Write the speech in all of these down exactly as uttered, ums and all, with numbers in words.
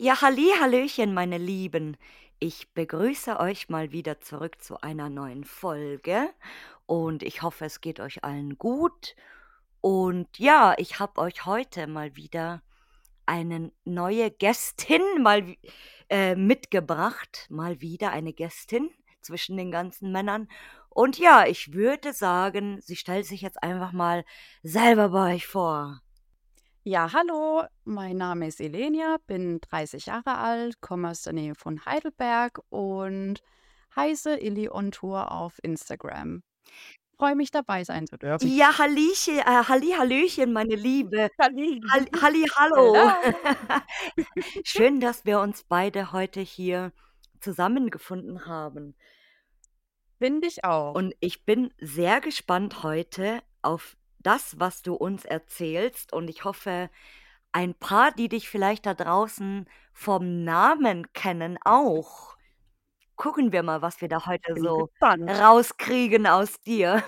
Ja, halli, hallöchen, meine Lieben. Ich begrüße euch mal wieder zurück zu einer neuen Folge und ich hoffe, es geht euch allen gut. Und ja, ich habe euch heute mal wieder eine neue Gästin mal wi- äh, mitgebracht. Mal wieder eine Gästin zwischen den ganzen Männern. Und ja, ich würde sagen, sie stellt sich jetzt einfach mal selber bei euch vor. Ja, hallo, mein Name ist Elenia, bin dreißig Jahre alt, komme aus der Nähe von Heidelberg und heiße Illy on Tour auf Instagram. Freue mich dabei sein zu dürfen. Ja, Hallieche äh, halli, hallöchen, meine Liebe. Halli. Hall halli, hallo. Hello. Schön, dass wir uns beide heute hier zusammengefunden haben. Finde ich auch. Und ich bin sehr gespannt heute auf das, was du uns erzählst. Und ich hoffe, ein paar, die dich vielleicht da draußen vom Namen kennen, auch. Gucken wir mal, was wir da heute Bin so gespannt. rauskriegen aus dir.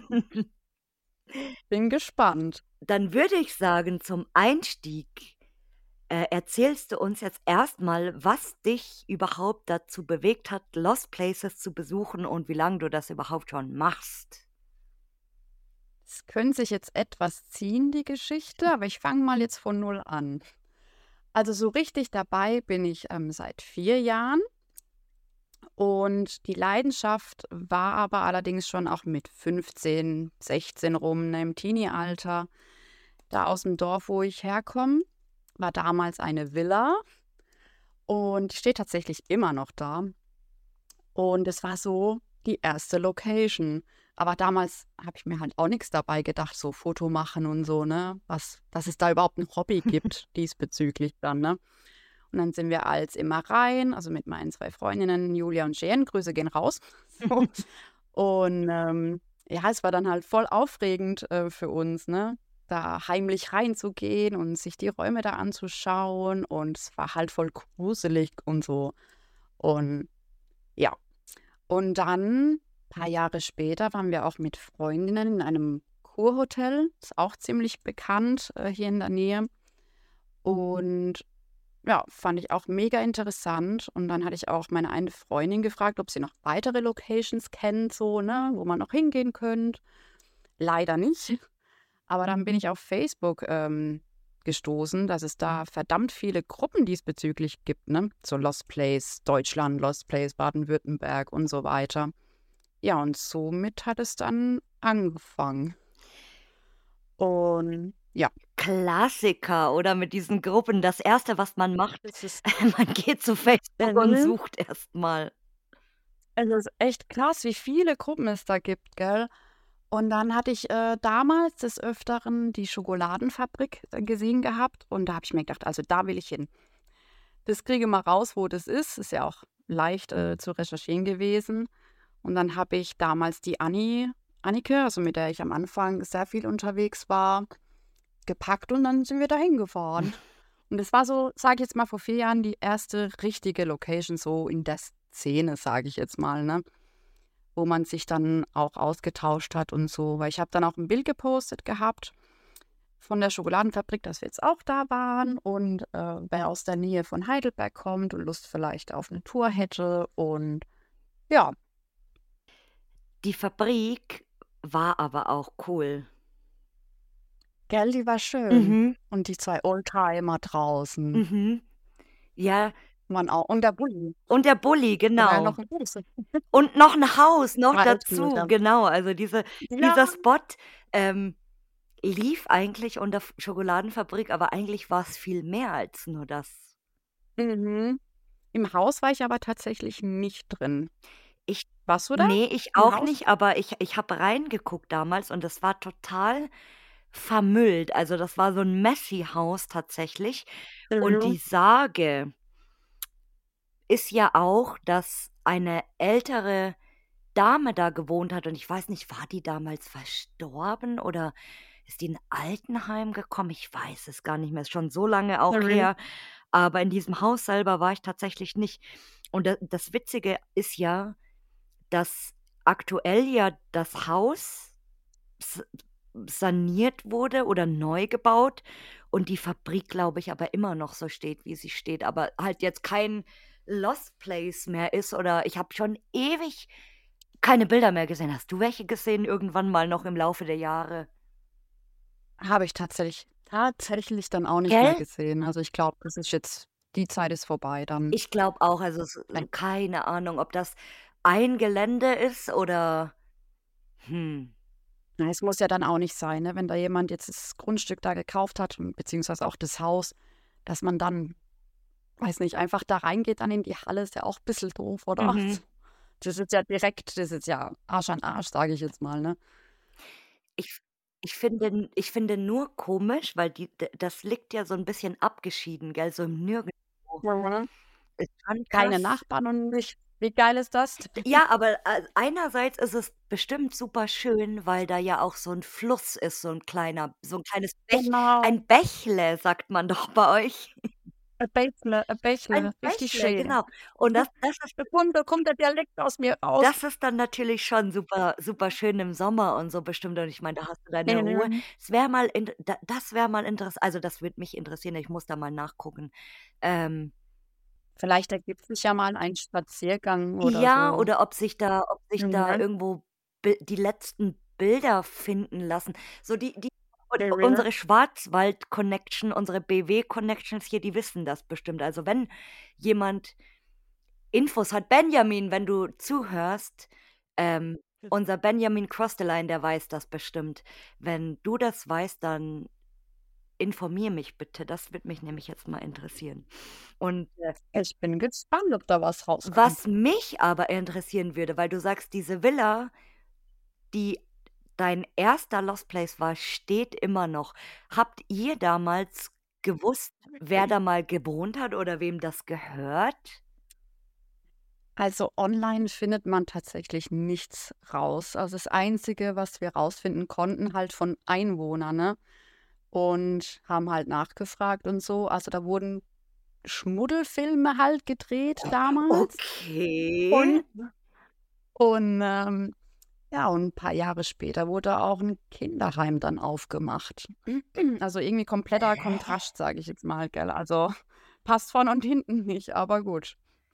Bin gespannt. Dann würde ich sagen, zum Einstieg Äh, erzählst du uns jetzt erstmal, was dich überhaupt dazu bewegt hat, Lost Places zu besuchen und wie lange du das überhaupt schon machst? Es könnte sich jetzt etwas ziehen, die Geschichte, aber ich fange mal jetzt von null an. Also so richtig dabei bin ich ähm, seit vier Jahren. Und die Leidenschaft war aber allerdings schon auch mit fünfzehn, sechzehn rum, ne, im Teenie-Alter. Da aus dem Dorf, wo ich herkomme, war damals eine Villa und die steht tatsächlich immer noch da. Und es war so die erste Location. Aber damals habe ich mir halt auch nichts dabei gedacht, so Foto machen und so, ne? Was, dass es da überhaupt ein Hobby gibt diesbezüglich dann, ne? Und dann sind wir als immer rein, also mit meinen zwei Freundinnen, Julia und Cheyenne, Grüße gehen raus. So. Und ähm, ja, es war dann halt voll aufregend äh, für uns, ne? Da heimlich reinzugehen und sich die Räume da anzuschauen. Und es war halt voll gruselig und so. Und ja, und dann, ein paar Jahre später, waren wir auch mit Freundinnen in einem Kurhotel, ist auch ziemlich bekannt äh, hier in der Nähe. Und ja, fand ich auch mega interessant. Und dann hatte ich auch meine eine Freundin gefragt, ob sie noch weitere Locations kennt, so, ne, wo man noch hingehen könnte. Leider nicht. Aber dann bin ich auf Facebook ähm, gestoßen, dass es da verdammt viele Gruppen diesbezüglich gibt, ne? So Lost Place Deutschland, Lost Place Baden-Württemberg und so weiter. Ja, und somit hat es dann angefangen. Und ja, Klassiker, oder mit diesen Gruppen. Das Erste, was man macht, das ist, man geht zu Facebook und mhm. sucht erst mal. Es ist echt krass, wie viele Gruppen es da gibt, gell? Und dann hatte ich äh, damals des Öfteren die Schokoladenfabrik äh, gesehen gehabt und da habe ich mir gedacht, also da will ich hin. Das kriege mal raus, wo das ist. Ist ja auch leicht äh, zu recherchieren gewesen. Und dann habe ich damals die Anni, Annike, also mit der ich am Anfang sehr viel unterwegs war, gepackt und dann sind wir da hingefahren. Und es war so, sage ich jetzt mal, vor vier Jahren die erste richtige Location so in der Szene, sage ich jetzt mal, ne? Wo man sich dann auch ausgetauscht hat und so. Weil ich habe dann auch ein Bild gepostet gehabt von der Schokoladenfabrik, dass wir jetzt auch da waren und äh, wer aus der Nähe von Heidelberg kommt und Lust vielleicht auf eine Tour hätte. Und ja, Die Fabrik war aber auch cool. gell, die war schön. Mhm, Und die zwei Oldtimer draußen mhm. Ja, waren auch. Und der Bulli. und der Bulli, Da war ja genau. noch ein großer. Und noch 'n Haus noch War echt dazu, mega. genau. Also, diese Ja. dieser Spot, ähm, lief eigentlich unter F Schokoladenfabrik, aber eigentlich war's viel mehr als nur das. Mhm. Im Haus war ich aber tatsächlich nicht drin. Ich Warst du da Ne, ich im auch Haus? nicht, aber ich ich habe reingeguckt damals und das war total vermüllt. Also, das war so 'n Messi-Haus tatsächlich. Und Mhm. die Sage ist ja auch, dass eine ältere Dame da gewohnt hat und ich weiß nicht, war die damals verstorben oder ist die in Altenheim gekommen? Ich weiß es gar nicht mehr, ist schon so lange auch Mhm. her, aber in diesem Haus selber war ich tatsächlich nicht. Und da das Witzige ist ja, dass aktuell ja das Haus s saniert wurde oder neu gebaut und die Fabrik, glaube ich, aber immer noch so steht, wie sie steht, aber halt jetzt kein Lost Place mehr ist oder ich habe schon ewig keine Bilder mehr gesehen. Hast du welche gesehen irgendwann mal noch im Laufe der Jahre? Habe ich tatsächlich tatsächlich dann auch nicht mehr Gell? gesehen. Also, ich glaube, das ist jetzt die Zeit ist vorbei dann. Ich glaube auch, also, es Wenn keine Ahnung, ob das ein Gelände ist oder hm. na, es muss ja dann auch nicht sein, ne? Wenn da jemand jetzt das Grundstück da gekauft hat und beziehungsweise auch das Haus, dass man dann, weiß nicht, einfach da reingeht dann in die Halle, ist ja auch ein bisschen doof, oder? Mhm. Das ist ja direkt das ist ja Arsch an Arsch, sage ich jetzt mal, ne? Ich ich finde n ich finde nur komisch, weil die d das liegt ja so 'n bisschen abgeschieden, gell, so im Nirgendwo. Mhm. Ist schon Keine krass. Nachbarn und nicht wie geil ist das? D ja, aber, äh, einerseits ist es bestimmt superschön, weil da ja auch so 'n Fluss ist, so 'n kleiner so 'n kleines Bäch Genau, ein Bächle, sagt man doch bei euch. ein Bächle, ein Ein Bächle, richtig Bächle, schön. genau. Und das das ist Da kommt da kommt der Dialekt aus mir raus. das ist dann natürlich schon super superschön im Sommer und so bestimmt und ich meine, da hast du deine Ruhe. Mhm. Es wäre mal int da das wäre mal interess also, das würde mich interessieren, ich muss da mal nachgucken. Ähm, Vielleicht ergibt sich ja mal ein Spaziergang oder ja, so. oder ob sich da ob sich da Mhm. irgendwo Bi die letzten Bilder finden lassen. So die die u Mhm. unsere Schwarzwald-Connection, unsere B W-Connections hier, die wissen das bestimmt. Also, wenn jemand Infos hat Benjamin, wenn du zuhörst, ähm, unser Benjamin Cross the Line, der weiß das bestimmt. Wenn du das weißt, dann informier mich bitte. Das würde mich nämlich jetzt mal interessieren. Und, äh, Ich bin gespannt, ob da was was rauskommt. mich aber interessieren würde, weil du sagst, diese Villa, die dein erster Lost Place war, steht immer noch. Habt ihr damals gewusst, wer da mal gewohnt hat oder wem das gehört? Also, online findet man tatsächlich nichts raus. Also, das Einzige, was wir rausfinden konnten, halt von Einwohnern, ne? Und haben halt nachgefragt und so. Also, da wurden Schmuddelfilme halt gedreht damals. Okay. Und und, ähm, ja, und ein paar Jahre später wurde auch ein Kinderheim dann aufgemacht. Also, irgendwie kompletter Hä? Kontrast, sage ich jetzt mal, gell? Also, passt vorne und hinten nicht, aber gut.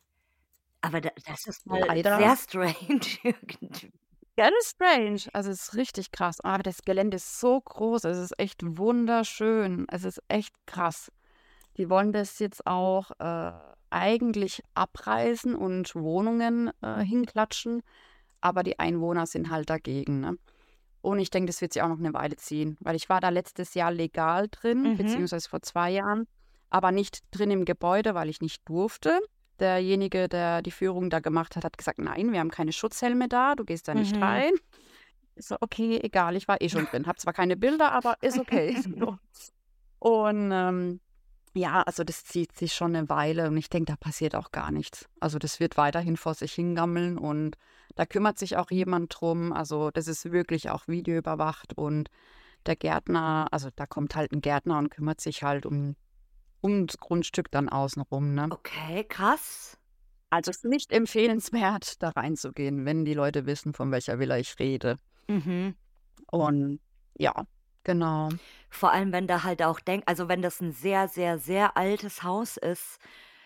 Aber da das ist mal Leider sehr strange irgendwie. ja, das ist strange. Also, es ist richtig krass. Aber das Gelände ist so groß, es ist echt wunderschön. Es ist echt krass. Die wollen das jetzt auch, äh, eigentlich abreißen und Wohnungen, äh, hinklatschen, aber die Einwohner sind halt dagegen, ne? Und ich denke, das wird sich auch noch eine Weile ziehen, weil ich war da letztes Jahr legal drin, Mhm, beziehungsweise vor zwei Jahren, aber nicht drin im Gebäude, weil ich nicht durfte. Derjenige, der die Führung da gemacht hat, hat gesagt: „Nein, wir haben keine Schutzhelme da, du gehst da nicht mhm. rein.“ Ich so: „Okay, egal, ich war eh schon drin. Habe zwar keine Bilder, aber ist okay.“ So. Und, ähm, ja, also das zieht sich schon eine Weile und ich denke, da passiert auch gar nichts. Also, das wird weiterhin vor sich hingammeln und da kümmert sich auch jemand drum. Also, das ist wirklich auch videoüberwacht und der Gärtner also, da kommt halt ein Gärtner und kümmert sich halt um ums Grundstück dann außenrum, ne? Okay, krass. Also, es ist nicht empfehlenswert, da reinzugehen, wenn die Leute wissen, von welcher Villa ich rede. Mhm. Und ja, genau. Vor allem, wenn da halt auch denk also, wenn das 'n sehr, sehr, sehr altes Haus ist,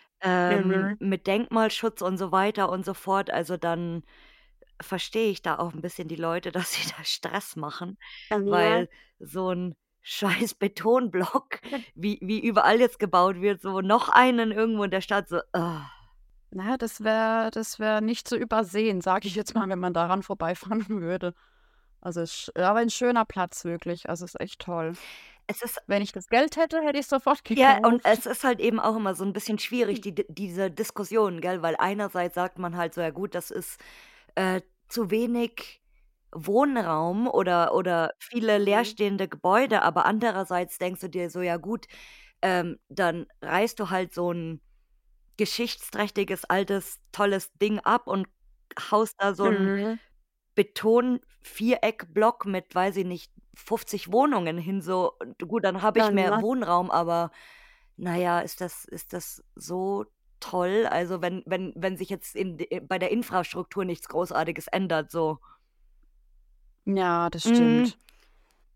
ähm, Mhm. mit Denkmalschutz und so weiter und so fort, also, dann verstehe ich da auch 'n bisschen die Leute, dass sie da Stress machen, Mhm. weil so 'n scheiß Betonblock, wie wie überall jetzt gebaut wird, so noch einen irgendwo in der Stadt, so, ah. Na, das wäre das wäre nicht zu übersehen, sage ich jetzt mal, wenn man daran vorbeifahren würde. Also, sch aber ein schöner Platz wirklich. Also, ist echt toll. Es ist Wenn ich das Geld hätte, hätte ich's sofort ja, und gekauft. es ist halt eben auch immer so 'n bisschen schwierig, die D diese Diskussion, gell? Weil einerseits sagt man halt so: „Ja gut, das ist, äh, zu wenig Wohnraum oder oder viele Mhm. leerstehende Gebäude“, aber andererseits denkst du dir so: „Ja gut, ähm, dann reißt du halt so 'n geschichtsträchtiges, altes, tolles Ding ab und haust da so 'n Mhm. Beton-Viereckblock mit, weiß ich nicht, fünfzig Wohnungen hin“, so. Und gut, dann habe ich Ja, mehr ne? Wohnraum, aber na ja, ist das ist das so toll? Also, wenn wenn wenn sich jetzt in d bei der Infrastruktur nichts Großartiges ändert, so. Ja, das Mhm. stimmt.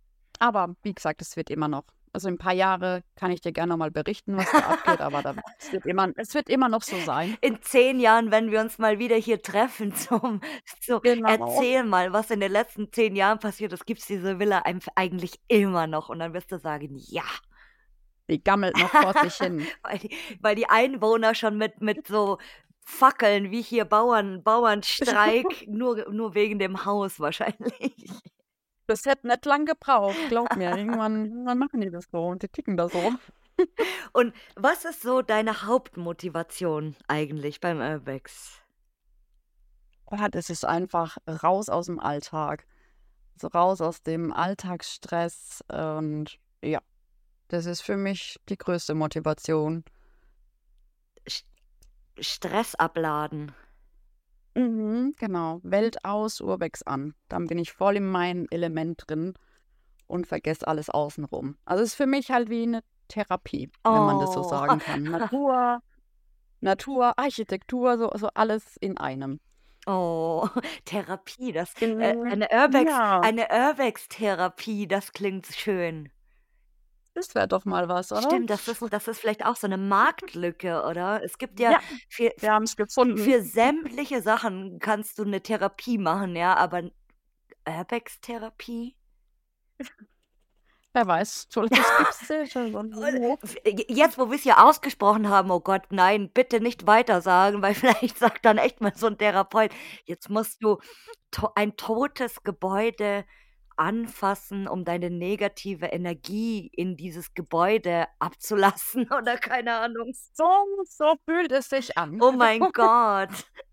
Aber wie gesagt, es wird immer noch. Also in ein paar Jahre kann ich dir gerne noch mal berichten, was da abgeht, aber da, es, wird immer, es wird immer noch so sein. In zehn Jahren, wenn wir uns mal wieder hier treffen zum so: Genau. „Erzähl mal, was in den letzten zehn Jahren passiert ist. Gibt's diese Villa einf eigentlich immer noch?“ Und dann wirst du sagen: „Ja.“ Die gammelt noch vor sich hin. Weil die weil die Einwohner schon mit mit so Fackeln wie hier Bauern Bauernstreik nur nur wegen dem Haus wahrscheinlich. Das hätte nicht lang gebraucht, glaub mir. Irgendwann, irgendwann machen die das so und die ticken da so. Und was ist so deine Hauptmotivation eigentlich beim Urbex? Ja, das ist einfach raus aus dem Alltag. So raus aus dem Alltagsstress und ja, das ist für mich die größte Motivation. St Stress abladen. Mhm, genau. Welt aus, Urbex an. Dann bin ich voll in meinem Element drin und vergesse alles außenrum. Also es ist für mich halt wie eine Therapie, wenn man das so Oh. sagen kann. Natur, Natur, Architektur, so, so alles in einem. Oh, Therapie, das äh, Mhm. eine Urbex Ja, eine Urbex-Therapie, das klingt schön. das wäre doch mal was, oder? Stimmt, das ist das ist vielleicht auch so 'ne Marktlücke, oder? Es gibt ja Ja, für f wir haben es gefunden. für sämtliche Sachen kannst du 'ne Therapie machen, ja, aber Urbex-Therapie? Wer weiß, vielleicht gibt's ja schon Und so. f j jetzt, wo wir's ja ausgesprochen haben, oh Gott, nein, bitte nicht weitersagen, weil vielleicht sagt dann echt mal so 'n Therapeut: „Jetzt musst du to ein totes Gebäude anfassen, um deine negative Energie in dieses Gebäude abzulassen“ oder keine Ahnung. So, so fühlt es sich an. Oh mein Gott.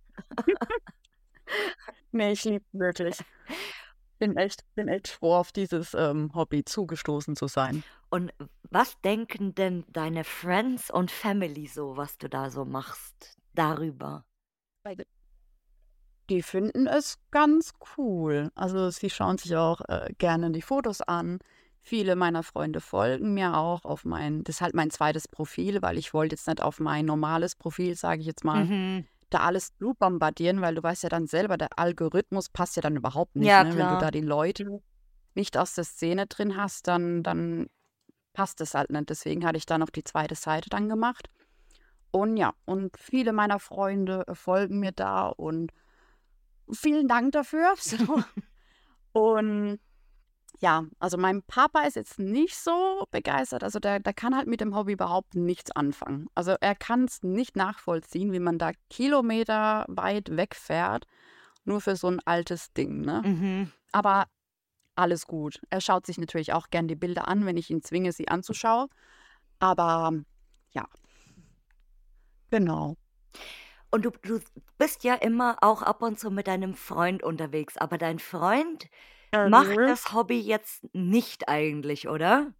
Ne, ich liebe wirklich. Bin echt bin echt froh, auf dieses, ähm, Hobby zugestoßen zu sein. Und was denken denn deine Friends und Family so, was du da so machst darüber? Weil die finden es ganz cool. Also, sie schauen sich auch, äh, gerne die Fotos an. Viele meiner Freunde folgen mir auch auf mein das ist halt mein zweites Profil, weil ich wollte jetzt nicht auf mein normales Profil, sage ich jetzt mal, Mhm. da alles bombardieren, weil du weißt ja dann selber, der Algorithmus passt ja dann überhaupt nicht, Ja, ne? Wenn du klar. da die Leute nicht aus der Szene drin hast, dann dann passt es halt nicht. Deswegen hatte ich da noch die zweite Seite dann gemacht. Und ja, und viele meiner Freunde, äh, folgen mir da und vielen Dank dafür. So. Und ja, also mein Papa ist jetzt nicht so begeistert. Also der, der kann halt mit dem Hobby überhaupt nichts anfangen. Also er kann es nicht nachvollziehen, wie man da Kilometer weit wegfährt, nur für so ein altes Ding, ne? Mhm. Aber alles gut. Er schaut sich natürlich auch gern die Bilder an, wenn ich ihn zwinge, sie anzuschauen. Aber ja, genau. Und du du bist ja immer auch ab und zu mit deinem Freund unterwegs, aber dein Freund macht Mhm. das Hobby jetzt nicht eigentlich, oder?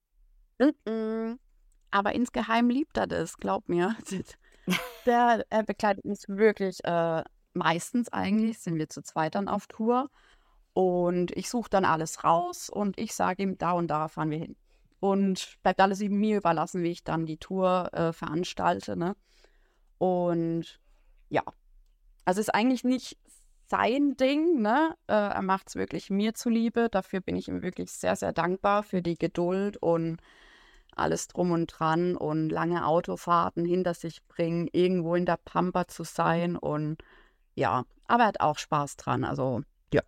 Mm-mm. Aber insgeheim liebt er das, glaub mir. Der er begleitet mich wirklich, äh meistens eigentlich sind wir zu zweit dann auf Tour und ich suche dann alles raus und ich sage ihm: „Da und da fahren wir hin.“ Und bleibt alles eben mir überlassen, wie ich dann die Tour, äh, veranstalte, ne? Und ja, also ist eigentlich nicht sein Ding, ne? Äh, er macht's wirklich mir zuliebe. Dafür bin ich ihm wirklich sehr, sehr dankbar für die Geduld und alles drum und dran und lange Autofahrten hinter sich bringen, irgendwo in der Pampa zu sein und ja, aber er hat auch Spaß dran, also ja.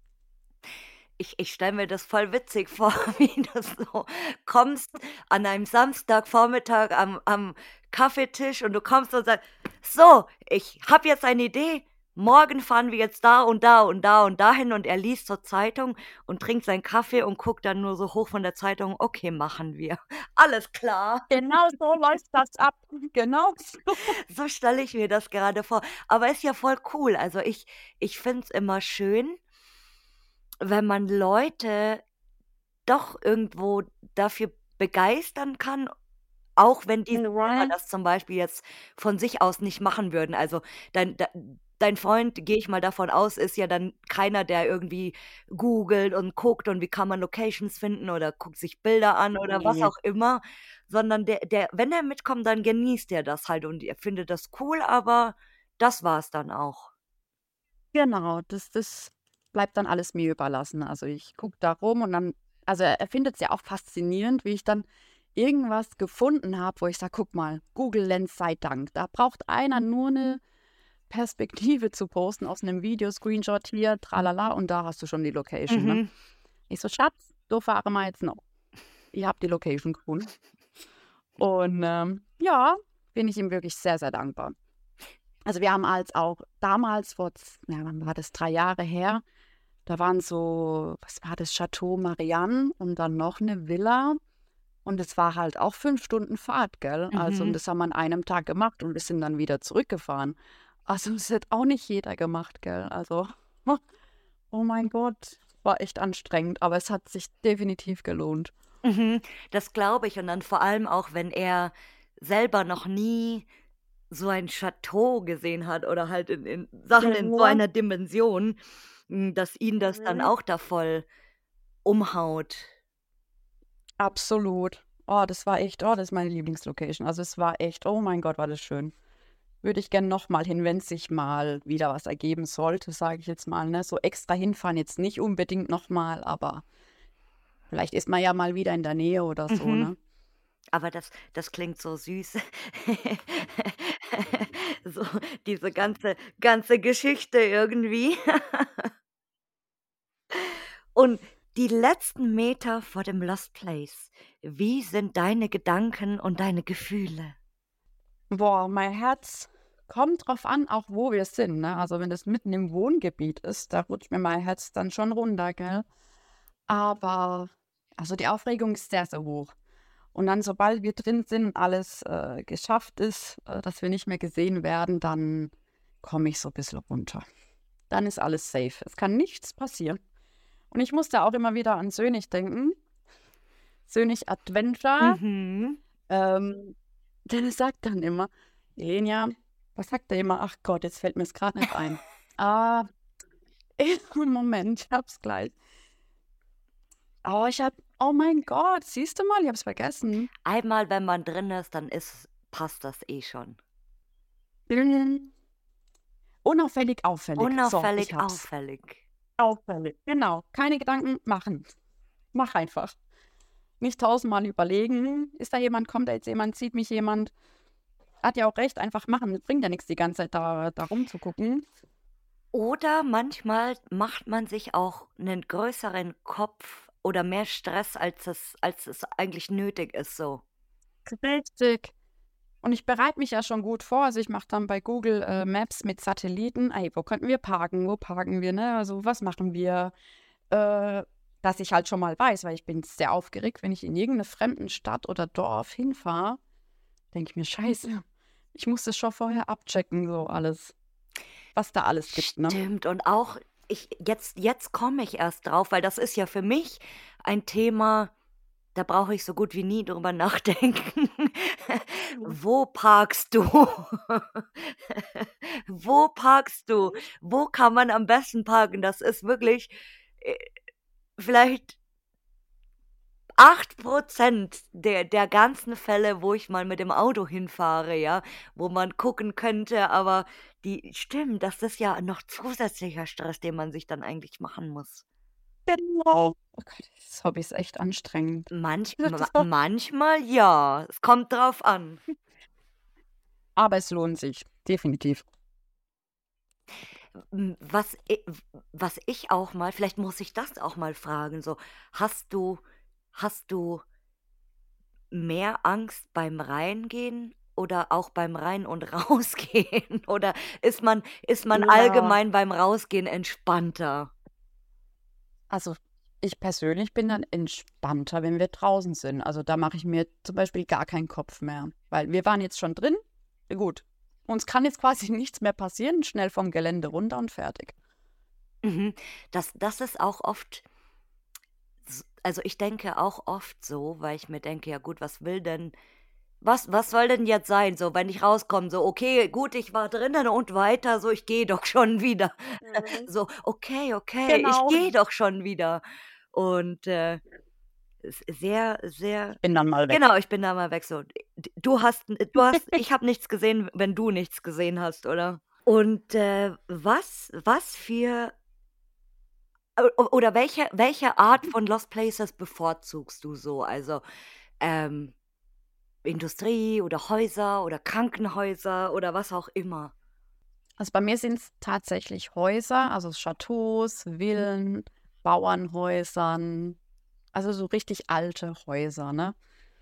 Ich ich stelle mir das voll witzig vor, wie du so kommst an einem Samstagvormittag am am Kaffeetisch und du kommst und sagst: „So, ich habe jetzt eine Idee. Morgen fahren wir jetzt da und da und da und dahin.“ Und er liest zur Zeitung und trinkt seinen Kaffee und guckt dann nur so hoch von der Zeitung: „Okay, machen wir. Alles klar.“ Genau so läuft das ab. Genau so. So stelle ich mir das gerade vor. Aber ist ja voll cool. Also, ich ich finde es immer schön, wenn man Leute doch irgendwo dafür begeistern kann, auch wenn die selber Ja, das zum Beispiel jetzt von sich aus nicht machen würden. Also, dein dei dein Freund, gehe ich mal davon aus, ist ja dann keiner, der irgendwie googelt und guckt und wie kann man Locations finden oder guckt sich Bilder an oder was ne, auch immer, sondern der der wenn er mitkommt, dann genießt er das halt und er findet das cool, aber das war's dann auch. genau, das das bleibt dann alles mir überlassen. Also, ich gucke da rum und dann also er, er findet es ja auch faszinierend, wie ich dann irgendwas gefunden habe, wo ich sage, guck mal, Google Lens sei Dank. Da braucht einer nur eine Perspektive zu posten aus einem Video, Screenshot hier, tralala, und da hast du schon die Location, ne? Mhm. Ich so, Schatz, so fahren wir jetzt noch. Ich habe die Location gefunden. Und ähm, ja, bin ich ihm wirklich sehr, sehr dankbar. Also wir haben als auch damals, vor, z- ja, wann war das, drei Jahre her, da waren so, was war das, Chateau Marianne und dann noch eine Villa. Und es war halt auch fünf Stunden Fahrt, gell? Also, und Mhm. das haben wir an einem Tag gemacht und wir sind dann wieder zurückgefahren. Also, das hat auch nicht jeder gemacht, gell? Also, oh mein Gott, war echt anstrengend, aber es hat sich definitiv gelohnt. Mhm. Das glaube ich. Und dann vor allem auch, wenn er selber noch nie so ein Chateau gesehen hat oder halt in in Sachen in so Ja. einer Dimension, hm, dass ihn das dann Mhm. auch da voll umhaut. Absolut. Oh, das war echt, oh, das ist meine Lieblingslocation. Also, es war echt, oh mein Gott, war das schön. Würde ich gern noch mal hin, wenn sich mal wieder was ergeben sollte, sage ich jetzt mal, ne? So extra hinfahren jetzt nicht unbedingt noch mal, aber vielleicht ist man ja mal wieder in der Nähe oder so, Mhm. ne? Aber das das klingt so süß. So diese ganze ganze Geschichte irgendwie. Und die letzten Meter vor dem Lost Place, wie sind deine Gedanken und deine Gefühle? Boah, mein Herz kommt drauf an, auch wo wir sind, ne? Also, wenn das mitten im Wohngebiet ist, da rutscht mir mein Herz dann schon runter, gell? Aber also, die Aufregung ist sehr, sehr hoch. Und dann, sobald wir drin sind und alles, äh, geschafft ist, äh, dass wir nicht mehr gesehen werden, dann komme ich so ein bisschen runter. Dann ist alles safe. Es kann nichts passieren. Und ich musste auch immer wieder an Sönig denken. Sönig Adventure. Mhm. Ähm, denn er sagt dann immer: „Lenia“, was sagt er immer? Ach Gott, jetzt fällt mir es gerade nicht ein. Ah, Moment, ich habe es gleich. Oh, ich habe oh mein Gott, siehst du mal, ich habe es vergessen. Einmal, wenn man drin ist, dann ist passt das eh schon. Hm, unauffällig auffällig. So, ich Unauffällig hab's. auffällig. Auffällig, genau. Keine Gedanken machen. Mach einfach. Nicht tausendmal überlegen: „Ist da jemand? Kommt da jetzt jemand? Sieht mich jemand?“ Hat ja auch recht, einfach machen. Es bringt ja nichts, die ganze Zeit da da rumzugucken. Oder manchmal macht man sich auch 'nen größeren Kopf oder mehr Stress, als es als es eigentlich nötig ist so. Richtig. Und ich bereite mich ja schon gut vor. Also, ich mache dann bei Google, äh, Maps mit Satelliten: „Ey, wo könnten wir parken? Wo parken wir, ne? Also, was machen wir?“ Äh, dass ich halt schon mal weiß, weil ich bin sehr aufgeregt, wenn ich in irgend 'ne fremden Stadt oder Dorf hinfahre, denke ich mir: „Scheiße, ich muss das schon vorher abchecken, so alles, was da alles gibt“, ne? Stimmt, und auch ich jetzt jetzt komme ich erst drauf, weil das ist ja für mich ein Thema, da brauche ich so gut wie nie drüber nachdenken. Mhm. Wo parkst du? Wo parkst du? Wo kann man am besten parken? Das ist wirklich, äh, vielleicht acht Prozent der der ganzen Fälle, wo ich mal mit dem Auto hinfahre, ja, wo man gucken könnte, aber die stimmt, das ist ja noch zusätzlicher Stress, den man sich dann eigentlich machen muss. Genau. Oh Gott, das Hobby ist echt anstrengend. Manch Ja, ma das war manchmal ja, es kommt drauf an. aber es lohnt sich, definitiv. Hm, was i was ich auch mal vielleicht muss ich das auch mal fragen, so, hast du hast du mehr Angst beim Reingehen oder auch beim Rein und Rausgehen? Oder ist man ist man Ja. allgemein beim Rausgehen entspannter? Also, ich persönlich bin dann entspannter, wenn wir draußen sind. Also, da mache ich mir zum Beispiel gar keinen Kopf mehr, weil wir waren jetzt schon drin. Gut, uns kann jetzt quasi nichts mehr passieren. Schnell vom Gelände runter und fertig. Mhm. Das das ist auch oft s also, ich denke auch oft so, weil ich mir denke: „Ja gut, was will denn was was soll denn jetzt sein?“ So, wenn ich rauskomme, so: „Okay, gut, ich war drinnen und weiter, so, ich gehe doch schon wieder.“ Mhm. So: „Okay, okay, ich Genau. gehe doch schon wieder.“ Und, äh, s sehr, sehr Ich bin dann mal weg. genau, ich bin da mal weg so. D du hast n du hast ich habe nichts gesehen, wenn du nichts gesehen hast, oder? Und, äh, was was für O o oder welche welche Art von Lost Places bevorzugst du so? Also, ähm, Industrie oder Häuser oder Krankenhäuser oder was auch immer? Also, bei mir sind's tatsächlich Häuser, also Chateaus, Villen, Bauernhäusern, also so richtig alte Häuser, ne?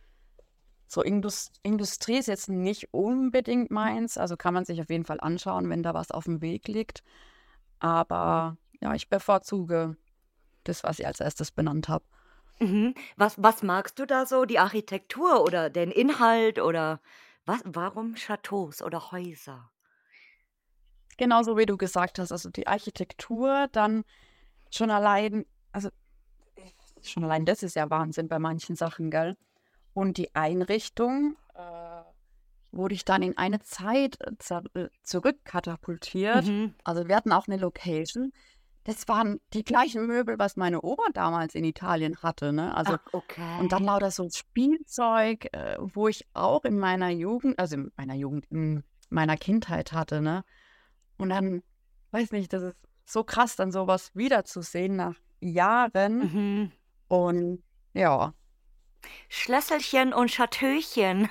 So Indus Industrie ist jetzt nicht unbedingt meins, also kann man sich auf jeden Fall anschauen, wenn da was auf dem Weg liegt. Aber ja, ich bevorzuge das, was ich als Erstes benannt habe. Mhm. Was was magst du da so? Die Architektur oder den Inhalt oder was warum Chateaus oder Häuser? Genauso wie du gesagt hast, also die Architektur, dann schon allein also schon allein das ist ja Wahnsinn bei manchen Sachen, gell? Und die Einrichtung, äh, wurde ich dann in eine Zeit, äh, zer äh, zurückkatapultiert. Mhm. Also, wir hatten auch 'ne Location. Das waren die gleichen Möbel, was meine Oma damals in Italien hatte, ne? Also Ach, und dann okay. lauter so Spielzeug, äh, wo ich auch in meiner Jugend also in meiner Jugend, in meiner Kindheit hatte, ne? Und dann weiß nicht, das ist so krass, dann so was wiederzusehen nach Jahren Mhm. und ja. Schlösselchen und Chateauchen.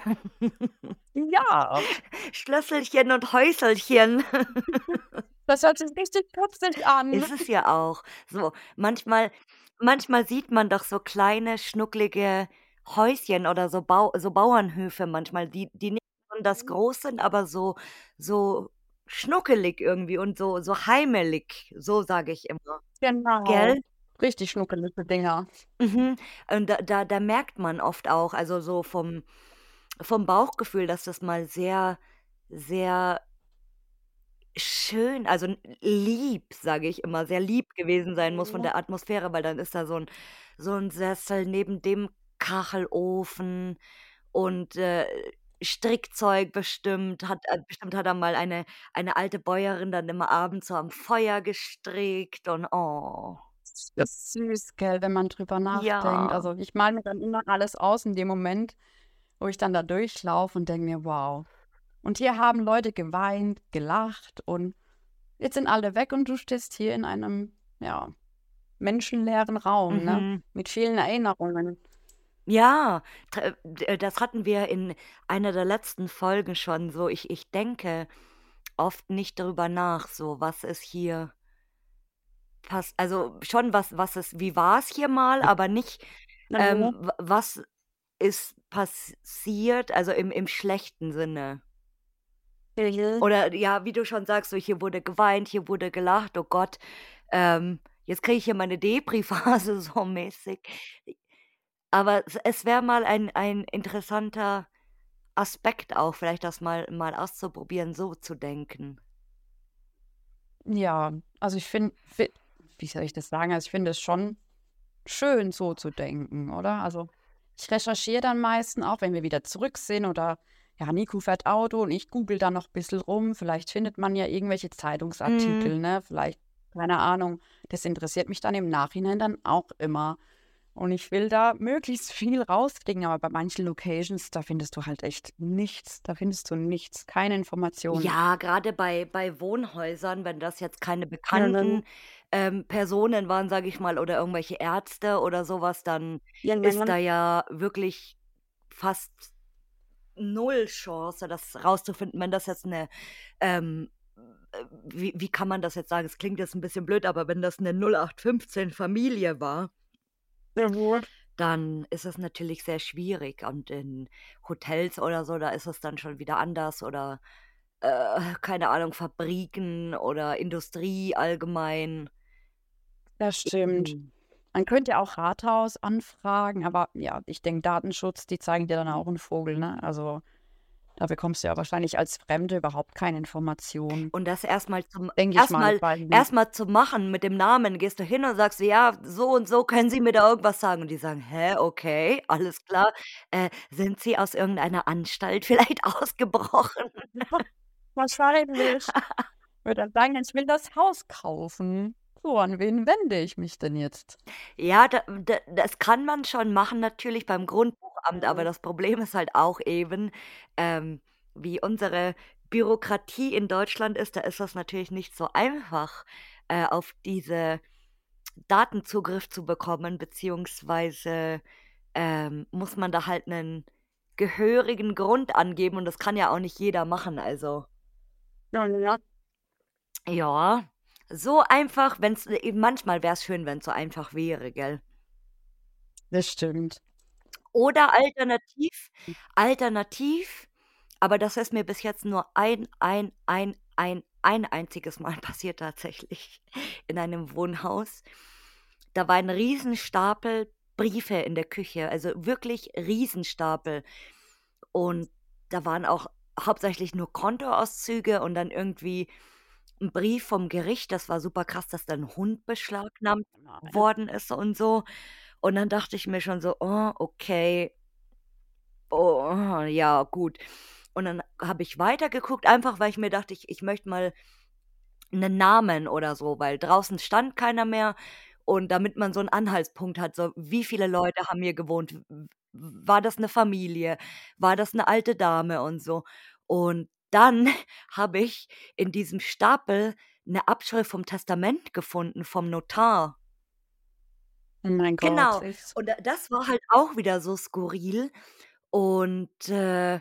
Ja, Schlösselchen und Häuselchen. das hört sich richtig putzig an. Ist es ja auch. So, manchmal manchmal sieht man doch so kleine, schnucklige Häuschen oder so Bau so Bauernhöfe manchmal, die die nicht besonders groß sind, aber so so schnuckelig irgendwie und so so heimelig, so sage ich immer, Genau. gell? Richtig schnuckelige Dinger. Mhm. Und da da da merkt man oft auch, also so vom vom Bauchgefühl, dass das mal sehr, sehr schön, also n lieb, sage ich immer, sehr lieb gewesen sein muss von Mhm. der Atmosphäre, weil dann ist da so 'n so 'n Sessel, neben dem Kachelofen und, äh, Strickzeug bestimmt hat äh, bestimmt hat da mal eine eine alte Bäuerin dann immer abends so am Feuer gestrickt und oh. Das ist süß, gell, wenn man drüber nachdenkt. Ja. Also, ich male mir dann immer alles aus in dem Moment, wo ich dann da durchlaufe und denke mir: „Wow." Und hier haben Leute geweint, gelacht und jetzt sind alle weg und du stehst hier in einem, ja, menschenleeren Raum, ne, Mhm. mit vielen Erinnerungen. Ja, t d das hatten wir in einer der letzten Folgen schon so. Ich ich denke oft nicht darüber nach, so was ist hier pass also schon, was was ist wie war's hier mal, aber nicht, ähm, Mhm. w was ist passiert, also im im schlechten Sinne. Mhm. Oder ja, wie du schon sagst, so hier wurde geweint, hier wurde gelacht, oh Gott, ähm, jetzt kriege ich hier meine Depri-Phase so mäßig. Aber es es wäre mal ein ein interessanter Aspekt auch, vielleicht das mal mal auszuprobieren, so zu denken. Ja, also ich finde fi wie soll ich das sagen? Also, ich finde es schon schön, so zu denken, oder? Also, ich recherchiere dann meistens auch, wenn wir wieder zurück sind oder ja, Nico fährt Auto und ich google dann noch ein bisschen rum. Vielleicht findet man ja irgendwelche Mhm. Zeitungsartikel, ne? Vielleicht, keine Ahnung. Das interessiert mich dann im Nachhinein dann auch immer. Und ich will da möglichst viel rauskriegen, aber bei manchen Locations, da findest du halt echt nichts. Da findest du nichts, keine Informationen. Ja, grade bei bei Wohnhäusern, wenn das jetzt keine Mhm. bekannten, ähm, Personen waren, sage ich mal, oder irgendwelche Ärzte oder so was, dann Ja, ist mhm. da ja wirklich fast null Chance, das rauszufinden, wenn das jetzt 'ne, ähm, äh, wie wie kann man das jetzt sagen? Es klingt jetzt 'n bisschen blöd, aber wenn das 'ne null acht fünfzehn Familie war, Mhm. dann ist es natürlich sehr schwierig und in Hotels oder so, da ist es dann schon wieder anders oder, äh, keine Ahnung, Fabriken oder Industrie allgemein. Das stimmt. Mhm. Man könnte ja auch Rathaus anfragen, aber ja, ich denke, Datenschutz, die zeigen dir dann auch 'n Vogel, ne? Also, da bekommst du ja wahrscheinlich als Fremde überhaupt keine Informationen. Und das erst mal zum Denke ich erst mal, ich mal weiß nicht. erst mal zu machen mit dem Namen. Gehst du hin und sagst so: „Ja, so und so, können Sie mir da irgendwas sagen?“ Und die sagen: „Hä, okay, alles klar. Äh, sind Sie aus irgendeiner Anstalt vielleicht ausgebrochen?“ Ja, wahrscheinlich. Würde dann sagen: „Ich will das Haus kaufen." So, an wen wende ich mich denn jetzt? Ja, da da das kann man schon machen natürlich beim Grundbuchamt, aber Mhm. das Problem ist halt auch eben, ähm, wie unsere Bürokratie in Deutschland ist, da ist das natürlich nicht so einfach, äh, auf diese Datenzugriff zu bekommen, beziehungsweise ähm, muss man da halt einen gehörigen Grund angeben und das kann ja auch nicht jeder machen, also. Ja, ja. Ja, so einfach, wenn's äh, manchmal wäre es schön, wenn es so einfach wäre, gell? Das stimmt. Oder alternativ alternativ, aber das ist mir bis jetzt nur ein ein ein ein ein einziges Mal passiert tatsächlich in einem Wohnhaus. Da war ein Riesenstapel Briefe in der Küche, also wirklich Riesenstapel. Und da waren auch hauptsächlich nur Kontoauszüge und dann irgendwie 'n Brief vom Gericht. Das war super krass, dass da 'n Hund beschlagnahmt Nein. worden ist und so. Und dann dachte ich mir schon so: „Oh, okay, oh, ja, gut.“ Und dann habe ich weitergeguckt, einfach weil ich mir dachte, ich ich möchte mal 'nen Namen oder so, weil draußen stand keiner mehr und damit man so 'n Anhaltspunkt hat, so wie viele Leute haben hier gewohnt? W war das 'ne Familie? War das 'ne alte Dame und so? Und dann habe ich in diesem Stapel 'ne Abschrift vom Testament gefunden vom Notar. Oh mein Gott, Genau. ist Und da das war halt auch wieder so skurril und, äh,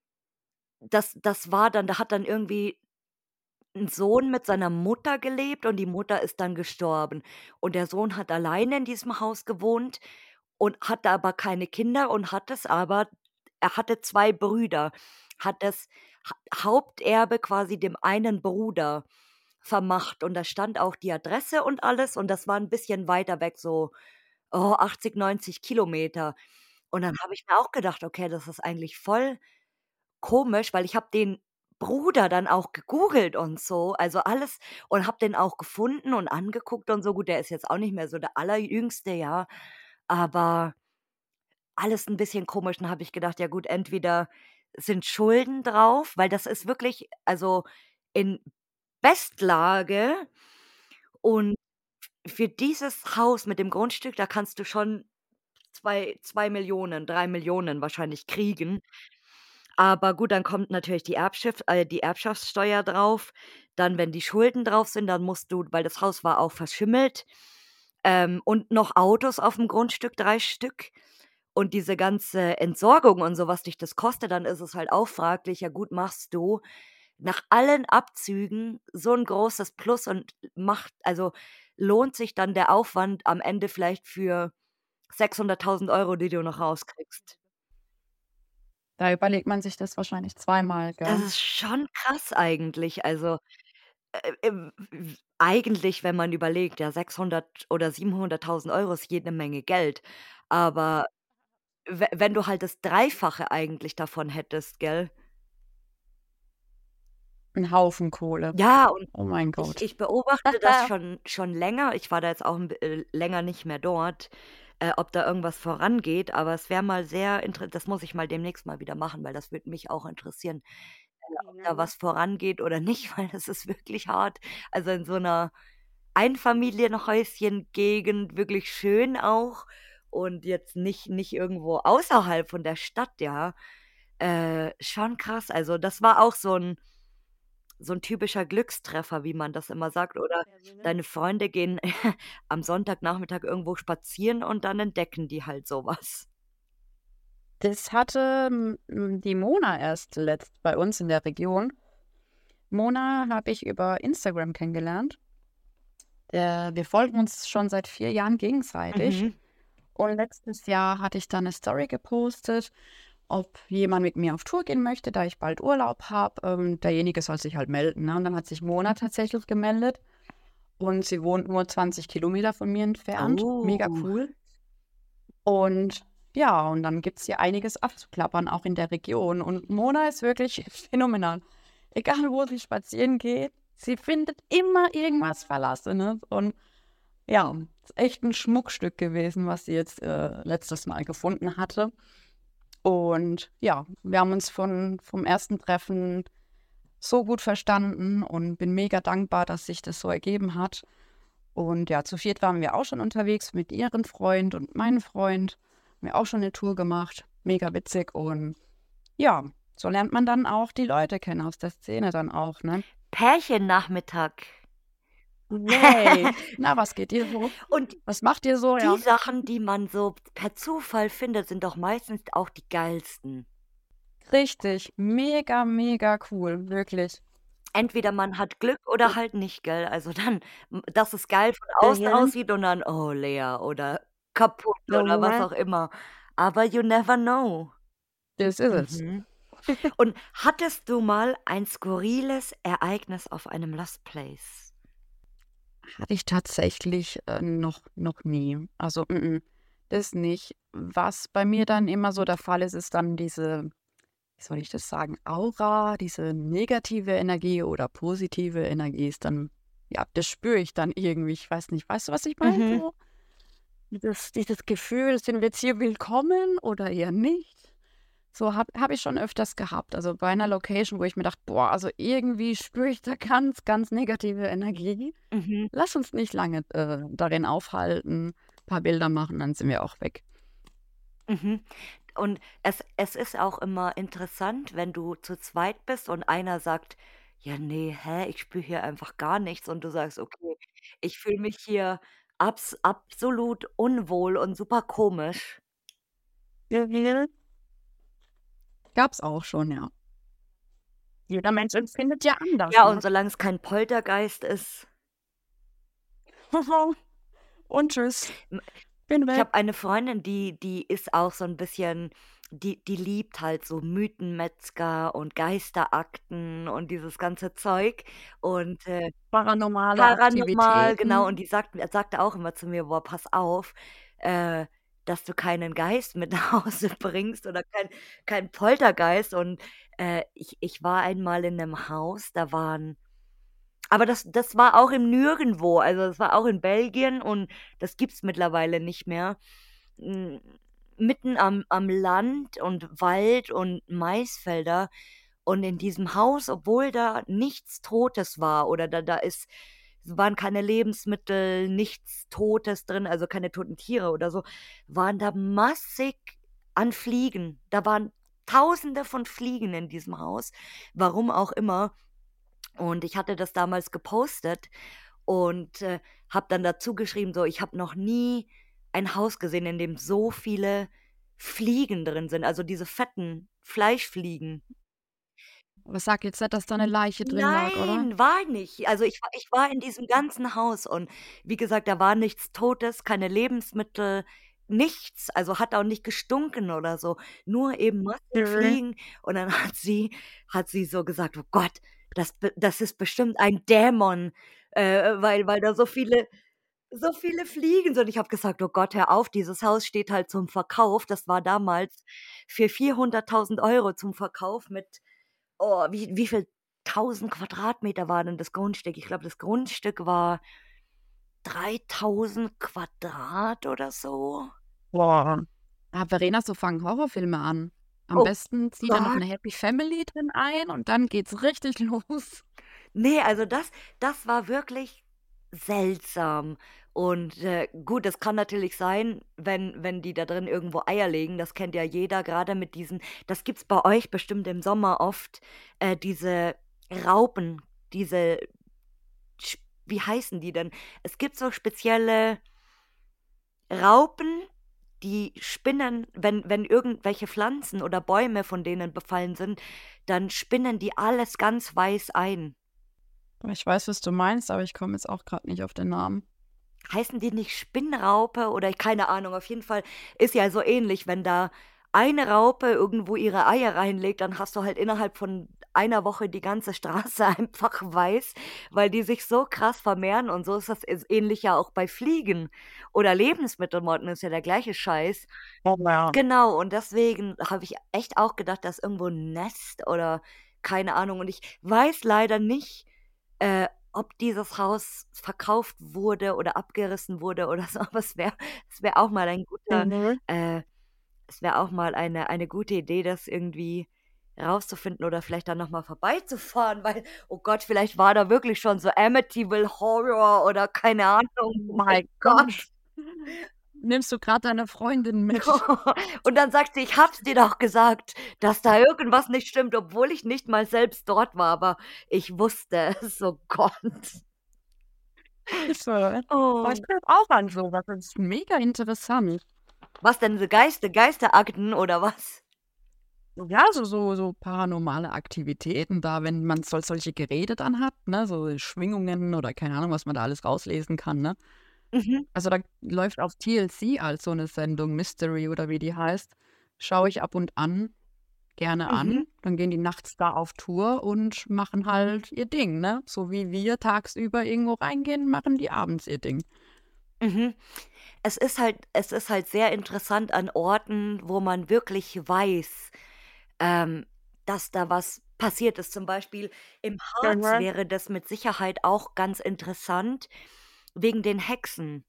das das war dann da hat dann irgendwie 'n Sohn mit seiner Mutter gelebt und die Mutter ist dann gestorben. Und der Sohn hat alleine in diesem Haus gewohnt und hatte aber keine Kinder und hat es aber er hatte zwei Brüder, hat das Ha Haupterbe quasi dem einen Bruder vermacht und da stand auch die Adresse und alles und das war 'n bisschen weiter weg, so, oh, achtzig, neunzig Kilometer. Und dann habe ich mir auch gedacht: „Okay, das ist eigentlich voll komisch“, weil ich habe den Bruder dann auch gegoogelt und so, also alles und habe den auch gefunden und angeguckt und so. Gut, der ist jetzt auch nicht mehr so der Allerjüngste, ja, aber alles 'n bisschen komisch. Dann habe ich gedacht: „Ja gut, entweder sind Schulden drauf“, weil das ist wirklich also in Bestlage und für dieses Haus mit dem Grundstück, da kannst du schon zwei zwei Millionen, drei Millionen wahrscheinlich kriegen. Aber gut, dann kommt natürlich die Erbschiff äh, die Erbschaftssteuer drauf. Dann, wenn die Schulden drauf sind, dann musst du weil das Haus war auch verschimmelt, ähm, und noch Autos auf'm Grundstück, drei Stück. Und diese ganze Entsorgung und so, was dich das kostet, dann ist es halt auch fraglich, ja gut, machst du nach allen Abzügen so 'n großes Plus und macht also, lohnt sich dann der Aufwand am Ende vielleicht für sechshunderttausend Euro, die du noch rauskriegst? Da überlegt man sich das wahrscheinlich zweimal, Das gell? ist schon krass eigentlich. Also, äh, ähm, w eigentlich, wenn man überlegt, ja, sechshundert oder siebenhunderttausend Euro ist jede Menge Geld. Aber we wenn du halt das Dreifache eigentlich davon hättest, gell? 'N Haufen Kohle. Ja, und Oh mein ich Gott. ich beobachte das schon schon länger. Ich war da jetzt auch 'n b äh, länger nicht mehr dort, äh, ob da irgendwas vorangeht, aber es wäre mal sehr intere das muss ich mal demnächst mal wieder machen, weil das würde mich auch interessieren, äh, ob da was vorangeht oder nicht, weil das ist wirklich hart. Also, in so 'ner Einfamilienhäuschen-Gegend wirklich schön auch und jetzt nicht nicht irgendwo außerhalb von der Stadt, ja. Äh, schon krass. Also, das war auch so 'n so 'n typischer Glückstreffer, wie man das immer sagt. Oder deine Freunde gehen am Sonntagnachmittag irgendwo spazieren und dann entdecken die halt so was. Das hatte, hm, hm, die Mona erst letzt bei uns in der Region. Mona habe ich über Instagram kennengelernt. Äh, wir folgen uns schon seit vier Jahren gegenseitig. Mhm. Und letztes Jahr hatte ich dann 'ne Story gepostet, ob jemand mit mir auf Tour gehen möchte, da ich bald Urlaub habe. Ähm, derjenige soll sich halt melden, ne? Und dann hat sich Mona tatsächlich gemeldet und sie wohnt nur zwanzig Kilometer von mir entfernt. Mega Oh. cool. Und ja, und dann gibt's hier einiges abzuklappern, auch in der Region. Und Mona ist wirklich phänomenal. Egal, wo sie spazieren geht, sie findet immer irgendwas Verlassenes. Und ja, ist echt 'n Schmuckstück gewesen, was sie jetzt, äh, letztes Mal gefunden hatte. Und ja, wir haben uns von vom ersten Treffen so gut verstanden und bin mega dankbar, dass sich das so ergeben hat. Und ja, zu viert waren wir auch schon unterwegs mit ihrem Freund und meinem Freund. Haben wir auch schon 'ne Tour gemacht. Mega witzig und ja, so lernt man dann auch die Leute kennen aus der Szene dann auch, ne? Pärchennachmittag. Ne. Na, was geht ihr so? Und Was macht ihr so, die ja? Sachen, die man so per Zufall findet, sind doch meistens auch die geilsten. Richtig, mega, mega cool, wirklich. Entweder man hat Glück oder halt nicht, gell? Also dann, m dass es geil von außen Mhm. aussieht und dann: „Oh, leer oder kaputt“ oder was Mhm. auch immer. Aber you never know. Das ist es. Mhm. Und hattest du mal ein skurriles Ereignis auf einem Lost Place? Hatte ich tatsächlich, äh, noch noch nie. Also, mm, das nicht. Was bei mir dann immer so der Fall ist, ist dann diese, wie soll ich das sagen, Aura, diese negative Energie oder positive Energie ist dann, ja, das spüre ich dann irgendwie. Ich weiß nicht, weißt du, was ich meine? Mhm. So dieses dieses Gefühl, sind wir jetzt hier willkommen oder eher nicht? So habe habe ich schon öfters gehabt. Also, bei einer Location, wo ich mir dachte: „Boah, also irgendwie spüre ich da ganz, ganz negative Energie. Mhm. Lass uns nicht lange, äh, darin aufhalten, paar Bilder machen, dann sind wir auch weg." Mhm. Und es es ist auch immer interessant, wenn du zu zweit bist und einer sagt: „Ja, ne, hä, ich spüre hier einfach gar nichts.“ Und du sagst: „Okay, ich fühle mich hier abs absolut unwohl und super komisch.“ Mhm. Gab's auch schon, ja. Jeder Mensch empfindet ja anders, Ja, ne? und solange es kein Poltergeist ist. Und tschüss, M bin ich weg. habe eine Freundin, die die ist auch so 'n bisschen die die liebt halt so Mythenmetzger und Geisterakten und dieses ganze Zeug und, äh Paranormale paranormal, genau. Und Aktivitäten. die sagt sagte auch immer zu mir: „Boah, pass auf, äh, dass du keinen Geist mit nach Hause bringst oder kein kein Poltergeist.“ Und, äh, ich ich war einmal in 'nem Haus, da waren aber das das war auch im Nirgendwo, also, das war auch in Belgien und das gibt's mittlerweile nicht mehr. Hm, mitten am am Land und Wald und Maisfelder und in diesem Haus, obwohl da nichts Totes war oder da da ist waren keine Lebensmittel, nichts Totes drin, also, keine toten Tiere oder so, waren da massig an Fliegen. Da waren Tausende von Fliegen in diesem Haus, warum auch immer. Und ich hatte das damals gepostet und, äh, habe dann dazu geschrieben, so: „Ich habe noch nie ein Haus gesehen, in dem so viele Fliegen drin sind“, also, diese fetten Fleischfliegen. Aber sag jetzt nicht, dass da 'ne Leiche drin lag, oder? Nein, war nicht. Also, ich war ich war in diesem ganzen Haus und wie gesagt, da war nichts Totes, keine Lebensmittel, nichts. Also, hat auch nicht gestunken oder so, nur eben massig Mhm. Fliegen. Und dann hat sie hat sie so gesagt: „Oh Gott, das be das ist bestimmt ein Dämon, äh, weil weil da so viele so viele Fliegen sind.“ Ich habe gesagt: „Oh Gott, hör auf, dieses Haus steht halt zum Verkauf.“ Das war damals für vierhunderttausend Euro zum Verkauf mit oh, wie wie viel tausend Quadratmeter war denn das Grundstück? Ich glaube, das Grundstück war dreitausend Quadrat oder so. Boah. Ah, Verena, so fangen Horrorfilme an. Am Oh besten zieht da noch Gott. 'ne Happy Family drin ein und dann geht's richtig los. Ne, also das das war wirklich seltsam. Und, äh, gut, das kann natürlich sein, wenn wenn die da drin irgendwo Eier legen. Das kennt ja jeder, grade mit diesen das gibt's bei euch bestimmt im Sommer oft, äh, diese Raupen, diese sch wie heißen die denn? Es gibt so spezielle Raupen, die spinnen, wenn wenn irgendwelche Pflanzen oder Bäume von denen befallen sind, dann spinnen die alles ganz weiß ein. Ich weiß, was du meinst, aber ich komme jetzt auch grad nicht auf den Namen. Heißen die nicht Spinnraupe oder keine Ahnung, auf jeden Fall ist ja so ähnlich, wenn da eine Raupe irgendwo ihre Eier reinlegt, dann hast du halt innerhalb von einer Woche die ganze Straße einfach weiß, weil die sich so krass vermehren und so ist das ist ähnlich ja auch bei Fliegen oder Lebensmittelmotten, ist ja der gleiche Scheiß. Oh, ja. Genau, und deswegen habe ich echt auch gedacht, da ist irgendwo 'n Nest oder keine Ahnung. Und ich weiß leider nicht, äh, ob dieses Haus verkauft wurde oder abgerissen wurde oder so, aber es wäre es wäre auch mal ein guter Mhm. äh, es wäre auch mal eine eine gute Idee, das irgendwie rauszufinden oder vielleicht da noch mal vorbeizufahren, weil, oh Gott, vielleicht war da wirklich schon so Amityville Horror oder keine Ahnung. Oh mein My Gott. Gott. Nimmst du grad deine Freundin mit? Und dann sagt sie: „Ich habe es dir doch gesagt, dass da irgendwas nicht stimmt“, obwohl ich nicht mal selbst dort war, aber ich wusste es, oh Gott. So. Aber ich Oh. glaube auch an so was. Das ist mega interessant. Was denn, so Geister Geisterakten oder was? Ja, so so so paranormale Aktivitäten da, wenn man sol solche Geräte dann hat, ne, so Schwingungen oder keine Ahnung, was man da alles rauslesen kann, ne? Mhm, Also, da läuft auf T L C als so 'ne Sendung, Mystery oder wie die heißt, schaue ich ab und an gerne mhm, an. Dann gehen die nachts da auf Tour und machen halt ihr Ding, ne? So wie wir tagsüber irgendwo reingehen, machen die abends ihr Ding. mhm. Es ist halt es ist halt sehr interessant an Orten, wo man wirklich weiß, ähm, dass da was passiert ist. Zum Beispiel im Harz Mhm. wäre das mit Sicherheit auch ganz interessant wegen den Hexen.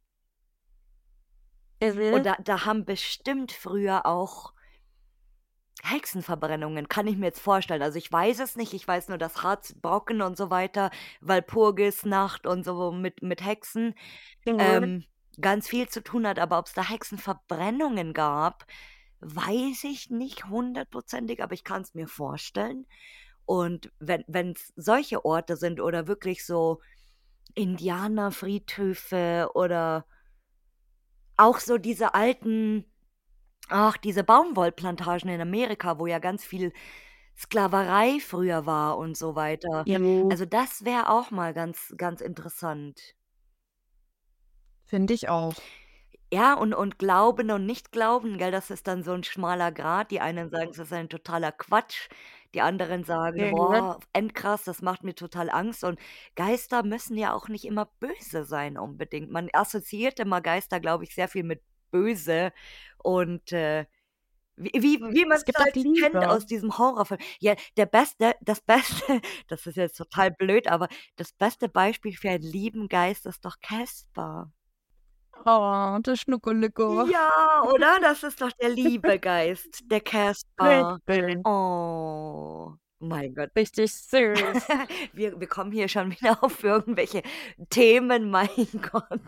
Und Mhm. da da haben bestimmt früher auch Hexenverbrennungen, kann ich mir jetzt vorstellen. Also, ich weiß es nicht. Ich weiß nur, dass Harzbrocken und so weiter, Walpurgisnacht und so mit mit Hexen, Mhm. ähm, ganz viel zu tun hat. Aber ob's da Hexenverbrennungen gab, weiß ich nicht hundertprozentig, aber ich kann's mir vorstellen. Und wenn wenn's solche Orte sind oder wirklich so Indianerfriedhöfe oder auch so diese alten ach, diese Baumwollplantagen in Amerika, wo ja ganz viel Sklaverei früher war und so weiter. Ja, Also, das wäre auch mal ganz ganz interessant. finde ich auch. Ja, und und Glauben und Nicht-Glauben, gell, das ist dann so 'n schmaler Grat. Die einen sagen, es ist ein totaler Quatsch, die anderen sagen: Mhm. „Boah, endkrass, das macht mir total Angst." Und Geister müssen ja auch nicht immer böse sein unbedingt. Man assoziiert immer Geister, glaube ich, sehr viel mit böse und, äh Wie wie wie Es man's gibt auch halt kennt Liebe. aus diesem Horrorfilm. Ja, der beste das Beste das ist jetzt total blöd, aber das beste Beispiel für einen lieben Geist ist doch Casper. Oh, der Schnuckeligger. Ja, oder? Das ist doch der liebe Geist, der Casper. Richtig, Oh, mein Gott. richtig süß. Wir wir kommen hier schon wieder auf irgendwelche Themen, mein Gott.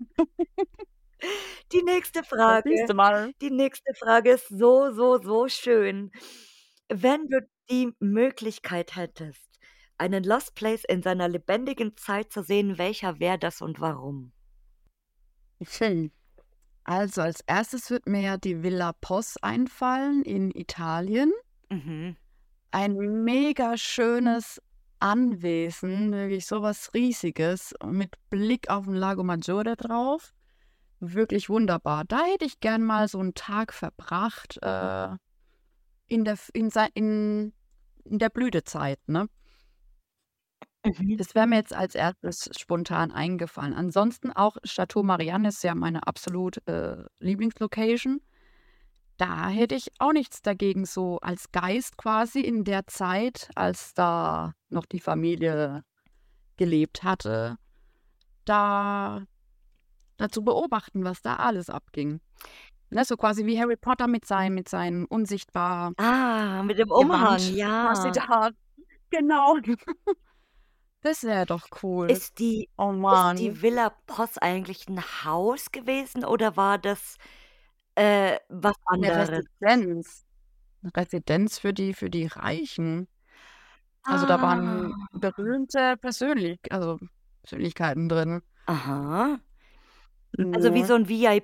Die nächste Das siehst Frage du mal. die nächste Frage ist so, so, so schön. Wenn du die Möglichkeit hättest, einen Lost Place in seiner lebendigen Zeit zu sehen, welcher wäre das und warum? Schön. Also, als Erstes wird mir ja die Villa Pos einfallen in Italien. Mhm. Ein mega schönes Anwesen, wirklich so was Riesiges mit Blick auf den Lago Maggiore drauf. Wirklich wunderbar. Da hätte ich gern mal so 'n Tag verbracht, äh, in der F in sei in in der Blütezeit, ne? Mhm. Das wäre mir jetzt als Erstes spontan eingefallen. Ansonsten auch Chateau Marianne ist ja meine absolut, äh, Lieblingslocation. Da hätte ich auch nichts dagegen, so als Geist quasi in der Zeit, als da noch die Familie gelebt hatte, da da zu beobachten, was da alles abging. Ne, so quasi wie Harry Potter mit seinem mit seinem unsichtbar Ah, mit dem Umhang, Gewand, was sie ja. da hat. Genau. Das wäre doch cool. Ist die Oh ist die Mann. Villa Voss eigentlich 'n Haus gewesen oder war das, äh, was 'Ne anderes? Residenz. 'Ne Residenz für die für die Reichen. Also, da waren Ah, berühmte Persönlich also, Persönlichkeiten drin. aha. Also, wie Mhm. so 'n V I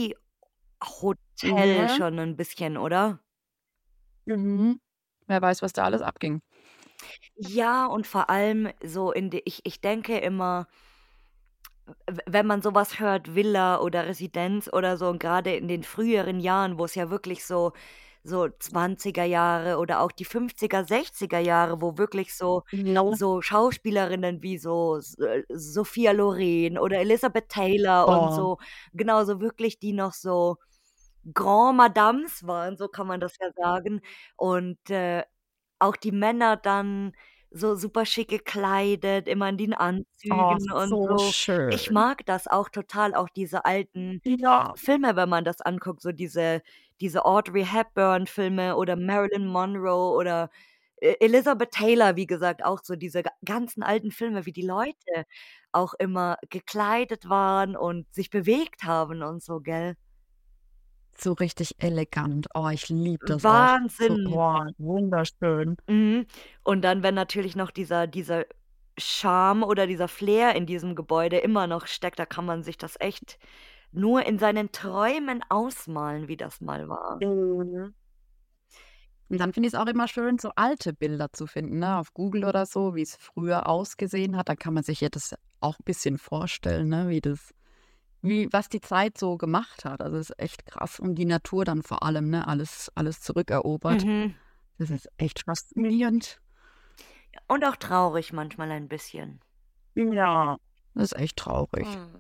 P-Hotel Mhm. schon 'n bisschen, oder? Mhm. Wer weiß, was da alles abging. Ja, und vor allem so in de ich ich denke immer, w wenn man so was hört, Villa oder Residenz oder so und grade in den früheren Jahren, wo es ja wirklich so so zwanziger Jahre oder auch die fünfziger, sechziger Jahre, wo wirklich so No. so Schauspielerinnen wie so S äh, Sophia Loren oder Elizabeth Taylor und Oh. so genau, so wirklich die noch so Grand Madames waren, so kann man das ja sagen. Und, äh, auch die Männer dann so super schick gekleidet, immer in den Oh, Anzügen und so so. Ich schön. mag das auch total, auch diese alten Ja. Filme, wenn man das anguckt, so diese diese Audrey Hepburn-Filme oder Marilyn Monroe oder E Elizabeth Taylor, wie gesagt, auch so diese ga ganzen alten Filme, wie die Leute auch immer gekleidet waren und sich bewegt haben und so, gell? So richtig elegant. Oh, ich liebe das auch. So, Wahnsinn. boah, wunderschön. Mhm. Und dann, wenn natürlich noch dieser dieser Charme oder dieser Flair in diesem Gebäude immer noch steckt. Da kann man sich das echt nur in seinen Träumen ausmalen, wie das mal war. Mhm. Und dann finde ich es auch immer schön, so alte Bilder zu finden, ne, auf Google oder so, wie es früher ausgesehen hat. Da kann man sich ja das auch ein bisschen vorstellen, ne, wie das wie was die Zeit so gemacht hat. Also, das ist echt krass. Und die Natur dann vor allem, ne, alles alles zurückerobert. Mhm. Das ist echt faszinierend. Und auch traurig manchmal ein bisschen. Ja. Das ist echt traurig. Hm.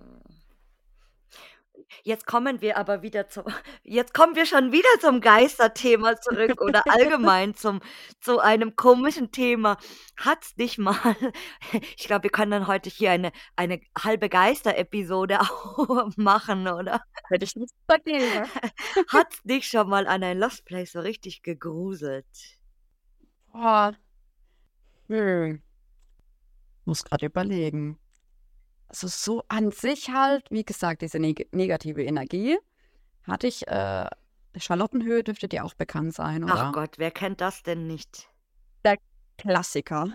Jetzt kommen wir aber wieder zu jetzt kommen wir schon wieder zum Geisterthema zurück oder allgemein zum zu einem komischen Thema. Hat's dich mal ich glaube, wir können dann heute hier eine eine halbe Geisterepisode auch machen, oder? Hätte ich nichts dagegen. Hat's dich schon mal an ein Lost Place so richtig gegruselt? Boah. Hm. Muss grad überlegen. Also, so an sich halt, wie gesagt, diese neg negative Energie hatte ich äh, Charlottenhöhe dürfte dir auch bekannt sein, Ach oder? Gott, wer kennt das denn nicht? Der Klassiker.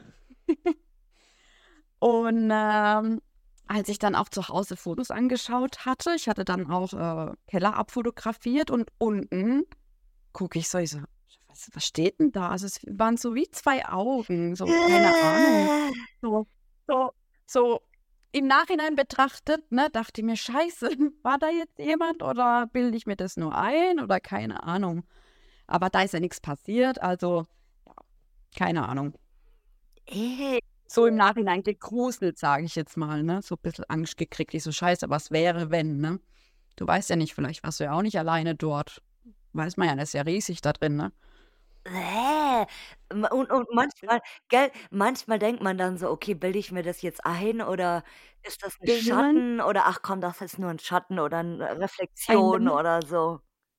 Und, ähm, als ich dann auch zu Hause Fotos angeschaut hatte, ich hatte dann auch, äh, Keller abfotografiert und unten gucke ich so, ich so: „Was was steht denn da?“ Also, es waren so wie zwei Augen, so, keine Ahnung. Äh. So so so im Nachhinein betrachtet, ne, dachte ich mir: „Scheiße, war da jetzt jemand oder bilde ich mir das nur ein oder keine Ahnung.“ Aber da ist ja nichts passiert, also, ja, keine Ahnung. Äh. So im Nachhinein gegruselt, sage ich jetzt mal, ne? So ein bisschen Angst gekriegt. Ich so: „Scheiße, was wäre, wenn“, ne? Du weißt ja nicht, vielleicht warst du ja auch nicht alleine dort. Weiß man ja, das ist ja riesig da drin, ne? Hä? M und und manchmal gell, manchmal denkt man dann so: „Okay, bilde ich mir das jetzt ein oder ist das 'n Mhm. Schatten oder ach komm, das ist nur 'n Schatten oder 'ne Reflexion Einen oder so?“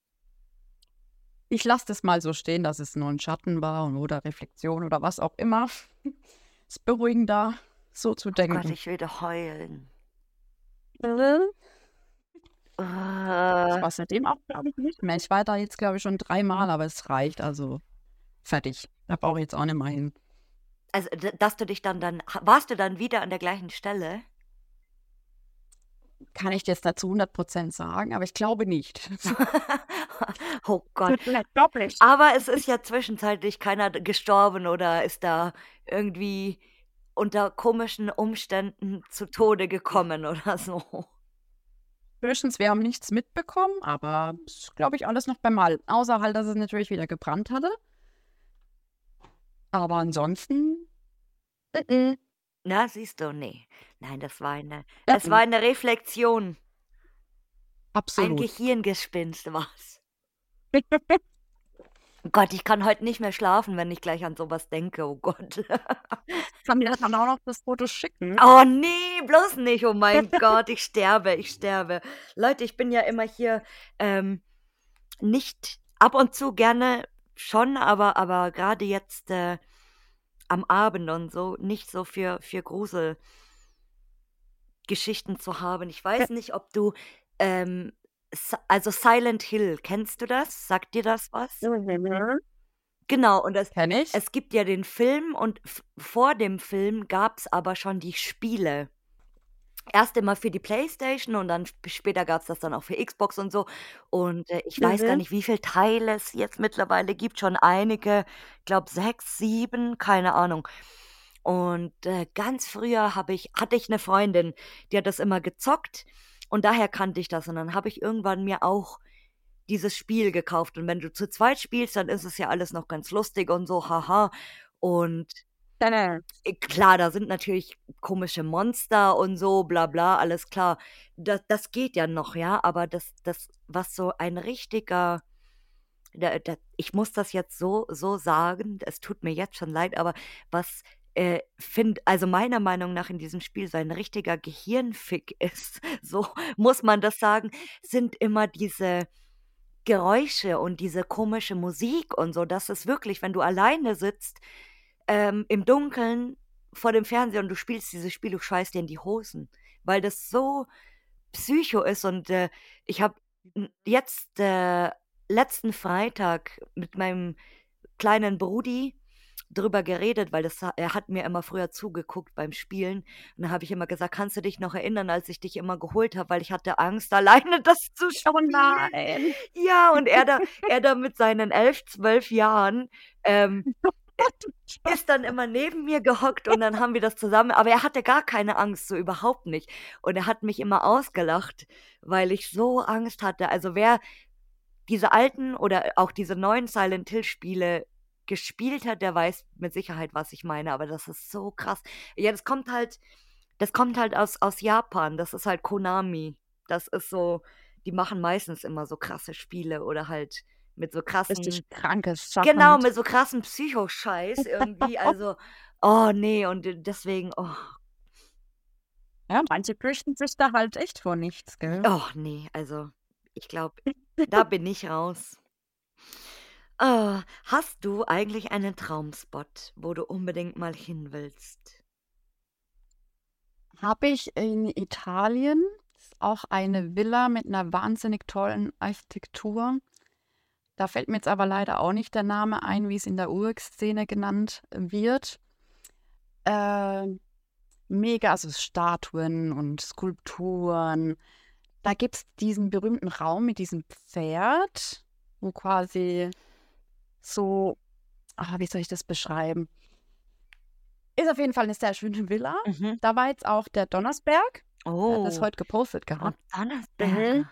Ich lasse das mal so stehen, dass es nur 'n Schatten war und oder Reflexion oder was auch immer. Ist beruhigender, so zu Oh Gott, denken. ich würde heulen. Mhm. Ich Äh, war seitdem auch, glaube ich, nicht mehr. Ich war da jetzt, glaube ich, schon dreimal, aber es reicht, also fertig. Da brauche ich jetzt auch nicht mehr hin. also, d dass du dich dann dann ha warst du dann wieder an der gleichen Stelle? Kann ich dir jetzt nicht zu hundert Prozent sagen, aber ich glaube nicht. Oh Gott. Tut mir leid, glaube nicht. Aber es ist ja zwischenzeitlich keiner d gestorben oder ist da irgendwie unter komischen Umständen zu Tode gekommen oder so. Höchstens, wir haben nichts mitbekommen, aber ist, glaube ich, alles noch beim Alten. Außer halt, dass es natürlich wieder gebrannt hatte. Aber ansonsten, mm-mm. Na, siehst du, ne. Nein, das war eine es war Mm-mm. eine Reflexion. Ein Absolut. Gehirngespinst war's. Gott, ich kann heute nicht mehr schlafen, wenn ich gleich an so was denke, oh Gott. Kann mir dann auch noch das Foto schicken. Oh ne, bloß nicht, oh mein Gott, ich sterbe, ich sterbe. Leute, ich bin ja immer hier, ähm, nicht ab und zu gerne schon, aber aber grade jetzt, äh, am Abend und so nicht so für für Gruselgeschichten zu haben. Ich weiß nicht, ob du, ähm, S also Silent Hill, kennst du das? Sagt dir das was? Mhm. Genau, und es Kenne ich. es gibt ja den Film und v vor dem Film gab's aber schon die Spiele. Erst immer für die PlayStation und dann sp später gab's das dann auch für Xbox und so. Und, äh, ich weiß gar Mhm. nicht, wie viel Teile es jetzt mittlerweile gibt, schon einige, glaube sechs, sieben, keine Ahnung. Und, äh, ganz früher habe ich hatte ich 'ne Freundin, die hat das immer gezockt und daher kannte ich das. Und dann habe ich irgendwann mir auch dieses Spiel gekauft. Und wenn du zu zweit spielst, dann ist es ja alles noch ganz lustig und so, haha. Und Deine äh, klar, da sind natürlich komische Monster und so, bla bla, alles klar. Da das geht ja noch, ja, aber das das was so ein richtiger da da ich muss das jetzt so so sagen, es tut mir jetzt schon leid, aber was, äh, finde also meiner Meinung nach in diesem Spiel so ein richtiger Gehirnfick ist, so muss man das sagen, sind immer diese Geräusche und diese komische Musik und so. Das ist wirklich, wenn du alleine sitzt, ähm, im Dunkeln vor dem Fernseher und du spielst dieses Spiel, du scheißt dir in die Hosen, weil das so Psycho ist und, äh, ich habe n jetzt, äh, letzten Freitag mit meinem kleinen Brudi drüber geredet, weil das, er hat mir immer früher zugeguckt beim Spielen. Und dann habe ich immer gesagt, kannst du dich noch erinnern, als ich dich immer geholt habe, weil ich hatte Angst, alleine das zu Oh spielen. nein. Ja, und er da, er da mit seinen elf, zwölf Jahren ähm, ist dann immer neben mir gehockt und dann haben wir das zusammen, aber er hatte gar keine Angst, so überhaupt nicht. Und er hat mich immer ausgelacht, weil ich so Angst hatte. Also wer diese alten oder auch diese neuen Silent Hill Spiele gespielt hat, der weiß mit Sicherheit, was ich meine, aber das ist so krass. Ja, das kommt halt, das kommt halt aus, aus Japan, das ist halt Konami. Das ist so, die machen meistens immer so krasse Spiele oder halt mit so krassen, Richtig krankes Sachen. genau, mit so krassen Psychoscheiß irgendwie, also, oh nee, und deswegen, oh, Ja, manche fürchten sich da halt echt vor nichts, gell? oh nee, also, ich glaube, da bin ich raus. Äh, hast du eigentlich einen Traumspot, wo du unbedingt mal hin willst? Habe ich in Italien. Ist auch eine Villa mit einer wahnsinnig tollen Architektur. Da fällt mir jetzt aber leider auch nicht der Name ein, wie es in der Urszene genannt wird. Ähm, mega, also Statuen und Skulpturen. Da gibt es diesen berühmten Raum mit diesem Pferd, wo quasi so, ah, wie soll ich das beschreiben? Ist auf jeden Fall eine sehr schöne Villa. Mhm. Da war jetzt auch der Donnersberg. Der hat das Oh, heute gepostet und gehabt. Donnersberger.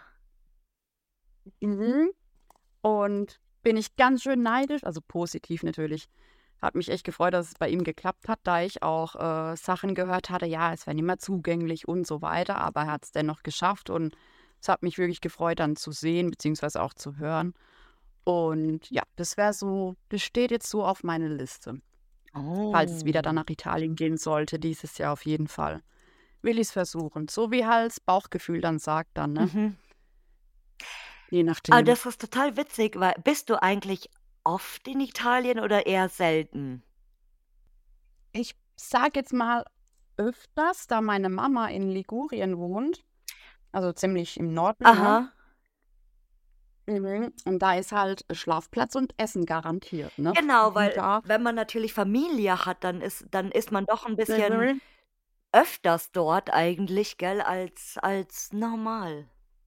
Mhm. Und bin ich ganz schön neidisch, also positiv natürlich. Hat mich echt gefreut, dass es bei ihm geklappt hat, da ich auch äh, Sachen gehört hatte, ja, es wäre nicht mehr zugänglich und so weiter, aber er hat es dennoch geschafft und es hat mich wirklich gefreut, dann zu sehen, beziehungsweise auch zu hören. Und ja, das wäre so, das steht jetzt so auf meiner Liste. Falls es wieder dann Oh. nach Italien gehen sollte, dieses Jahr auf jeden Fall. Will ich es versuchen. So wie halt das Bauchgefühl dann sagt dann, ne? Mhm. Je Ah, nachdem. das ist total witzig, weil bist du eigentlich oft in Italien oder eher selten? Ich sage jetzt mal öfters, da meine Mama in Ligurien wohnt, also ziemlich im Norden, ne? Aha. Mhm. Und da ist halt Schlafplatz und Essen garantiert, ne? Genau, Und weil da wenn man natürlich Familie hat, dann ist dann ist man doch ein bisschen mhm. öfters dort eigentlich, gell, als als normal.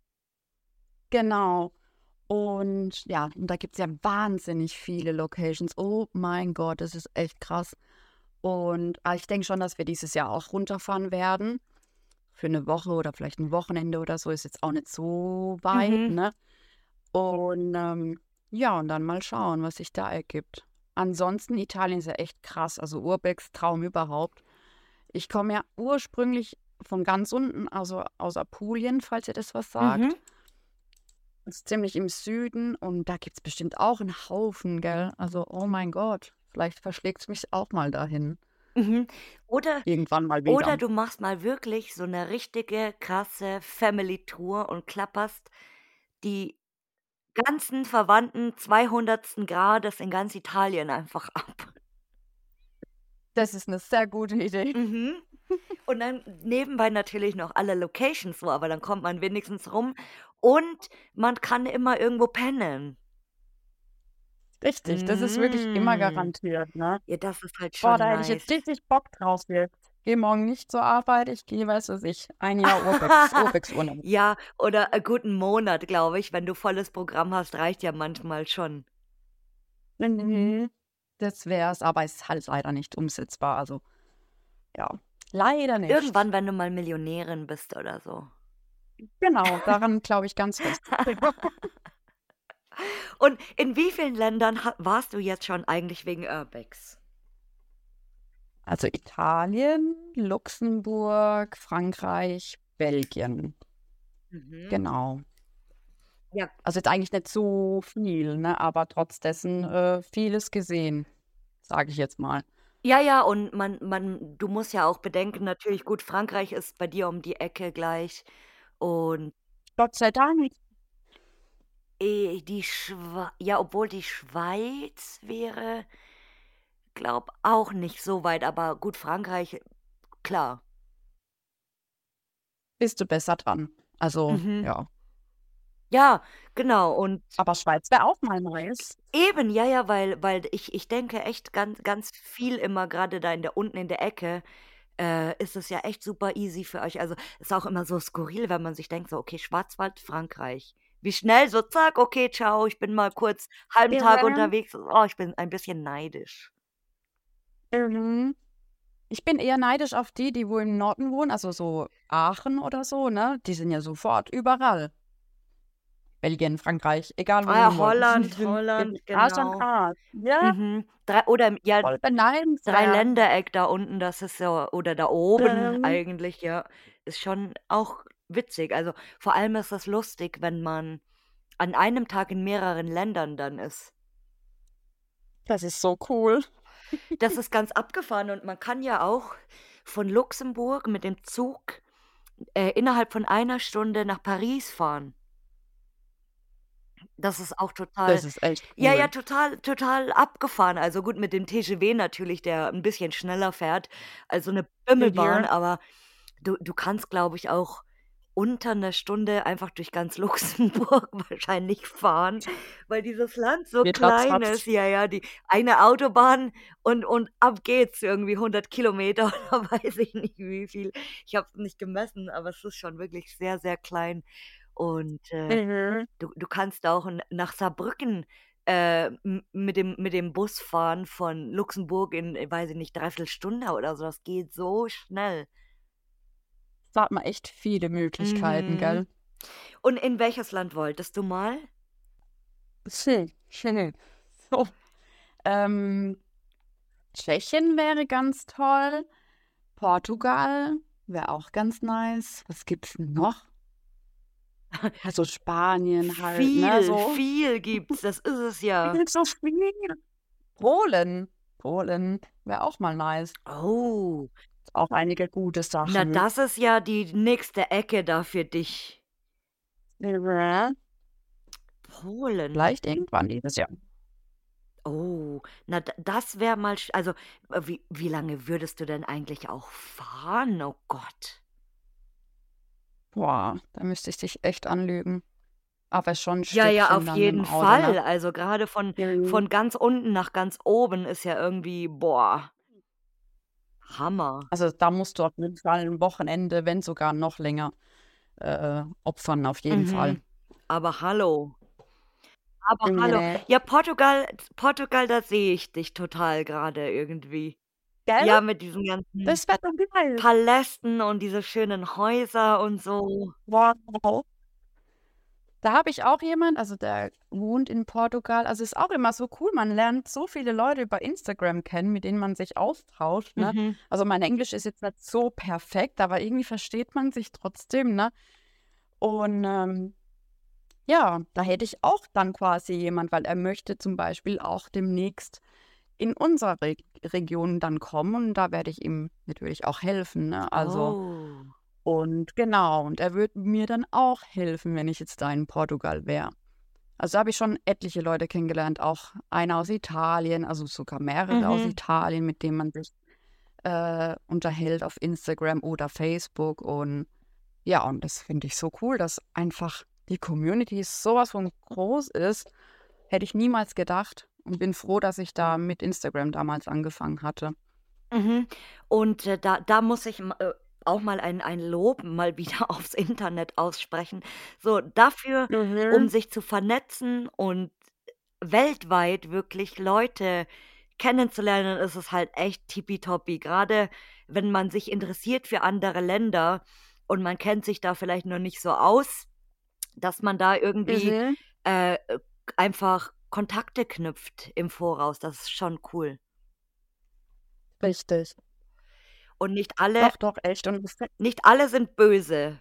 Genau. Und ja, und da gibt es ja wahnsinnig viele Locations. Oh mein Gott, das ist echt krass. Und ah, ich denke schon, dass wir dieses Jahr auch runterfahren werden. Für eine Woche oder vielleicht ein Wochenende oder so ist jetzt auch nicht so weit, Mhm. ne? Und ähm, ja, und dann mal schauen, was sich da ergibt. Ansonsten, Italien ist ja echt krass, also Urbexs Traum überhaupt. Ich komme ja ursprünglich von ganz unten, also aus Apulien, falls ihr das was Mhm. sagt. Ist ziemlich im Süden und da gibt es bestimmt auch einen Haufen, gell? Also, oh mein Gott, vielleicht verschlägt es mich auch mal dahin. Mhm. Oder Irgendwann mal wieder. oder du machst mal wirklich so 'ne richtige krasse Family-Tour und klapperst die ganzen Verwandten zweihundertsten Grades in ganz Italien einfach ab. Das ist eine sehr gute Idee. Mhm. Und dann nebenbei natürlich noch alle Locations so, aber dann kommt man wenigstens rum und man kann immer irgendwo pennen. Richtig, das ist wirklich immer Mhm. garantiert, ne? Ja, das ist halt Boah, schon da hätte ich nice. jetzt richtig Bock drauf jetzt. Gehe morgen nicht zur Arbeit, ich gehe, weiß was ich, ein Jahr Urbex Urbex-Urlaub. Ja, oder einen guten Monat, glaube ich. Wenn du volles Programm hast, reicht ja manchmal schon. Mhm. Das wär's, aber ist halt leider nicht umsetzbar, also ja, leider nicht. Irgendwann, wenn du mal Millionärin bist oder so. Genau, daran glaube ich ganz fest. Und in wie vielen Ländern ha warst du jetzt schon eigentlich wegen Urbex? Also Italien, Luxemburg, Frankreich, Belgien. Mhm. Genau. Ja. Also jetzt eigentlich nicht so viel, ne, aber trotz dessen, äh, vieles gesehen, sage ich jetzt mal. Ja, ja, und man man du musst ja auch bedenken, natürlich gut, Frankreich ist bei dir um die Ecke gleich und, Gott sei Dank. äh, die Schwei ja, obwohl die Schweiz wäre, glaube auch nicht so weit, aber gut, Frankreich, klar. Bist du besser dran. Also, Mhm. ja. Ja, genau und Aber Schweiz wäre auch mal nice. Eben, ja, ja, weil weil ich ich denke echt ganz ganz viel immer gerade da in der unten in der Ecke, äh, ist es ja echt super easy für euch. Also, ist auch immer so skurril, wenn man sich denkt so: „Okay, Schwarzwald, Frankreich." Wie schnell so zack, okay, ciao, ich bin mal kurz halben Tag Mhm. unterwegs. Oh, ich bin ein bisschen neidisch. Mhm. Ich bin eher neidisch auf die, die wo im Norden wohnen, also so Aachen oder so, ne? Die sind ja sofort überall. Belgien, Frankreich, egal wo Ah, hin wollen. Die Holland, sind Holland, wirklich Arsch an genau. Arsch. Ja, Mhm. Drei oder im ja, voll beneidenswert. Dreiländereck da unten, das ist ja oder da oben Mhm. eigentlich, ja, ist schon auch witzig. Also, vor allem ist das lustig, wenn man an einem Tag in mehreren Ländern dann ist. Das ist so cool. Das ist ganz abgefahren und man kann ja auch von Luxemburg mit dem Zug, äh, innerhalb von einer Stunde nach Paris fahren. Das ist auch Das total ist echt ja, ja, cool. total total abgefahren. Also, gut, mit dem T G V natürlich, der 'n bisschen schneller fährt als so 'ne Bimmelbahn, Mhm. aber du du kannst, glaube ich, auch unter 'ner Stunde einfach durch ganz Luxemburg wahrscheinlich fahren, weil dieses Land so Geht klein ist. ratzfatz. Ja, ja, die eine Autobahn und und ab geht's irgendwie hundert Kilometer oder weiß ich nicht wie viel. Ich habe es nicht gemessen, aber es ist schon wirklich sehr, sehr klein und, äh Mhm. Du du kannst auch n nach Saarbrücken, äh, m mit dem mit dem Bus fahren von Luxemburg in, äh, weiß ich nicht, dreiviertel Stunde oder so. Das geht so schnell. Da hat man echt viele Möglichkeiten, Mhm. gell? Und in welches Land wolltest du mal? Schön, schön. So, ähm, Tschechien wäre ganz toll. Portugal wäre auch ganz nice. Was gibt's denn noch? Ja, so Spanien halt, ne, Viel, so. viel gibt's, das ist es ja. Gibt's so viel. Polen. Polen wäre auch mal nice. Oh, Auch einige gute na, Sachen. das ist ja die nächste Ecke da für dich. Ja, Polen. vielleicht irgendwann dieses Jahr. Oh, na, d das wäre mal sch also, äh, wie wie lange würdest du denn eigentlich auch fahren? Oh Gott. Boah, da müsste ich dich echt anlügen. Aber schon ein Ja, ja, Stückchen auf dann mit dem jeden Auto, ne? Fall. Also, grade von Mhm. von ganz unten nach ganz oben ist ja irgendwie, boah, Hammer. Also, da musst du auf jeden Fall 'n Wochenende, wenn sogar noch länger, äh, opfern, auf jeden Fall. Mhm. Aber hallo, aber hallo. Ne. Ja, Portugal Portugal, da sehe ich dich total grade irgendwie. Gell? Ja, mit diesen ganzen Das wäre doch geil. Palästen und diese schönen Häuser und so. Wow. Da habe ich auch jemand, also, der wohnt in Portugal. Also, ist auch immer so cool. Man lernt so viele Leute über Instagram kennen, mit denen man sich austauscht, ne? Mhm. Also, mein Englisch ist jetzt nicht so perfekt, aber irgendwie versteht man sich trotzdem, ne? Und, ähm, ja, da hätte ich auch dann quasi jemand, weil er möchte zum Beispiel auch demnächst in unsere Reg Region dann kommen und da werde ich ihm natürlich auch helfen, ne? Also Oh. und genau, und er würde mir dann auch helfen, wenn ich jetzt da in Portugal wäre. Also, da habe ich schon etliche Leute kennengelernt, auch einer aus Italien, also sogar mehrere aus Mhm. Italien, mit denen man sich, äh, unterhält auf Instagram oder Facebook und ja, und das finde ich so cool, dass einfach die Community so was von groß ist. Hätte ich niemals gedacht und bin froh, dass ich da mit Instagram damals angefangen hatte. Mhm. Und, äh, da da muss ich m äh, auch mal ein ein Lob mal wieder aufs Internet aussprechen. So dafür, um Mhm. sich zu vernetzen und weltweit wirklich Leute kennenzulernen, ist es halt echt tippitoppi. Grade wenn man sich interessiert für andere Länder und man kennt sich da vielleicht noch nicht so aus, dass man da irgendwie, Mhm. äh, äh, einfach Kontakte knüpft im Voraus. Das ist schon cool. Richtig. Und nicht alle Doch, doch, echt und das nicht alle sind böse.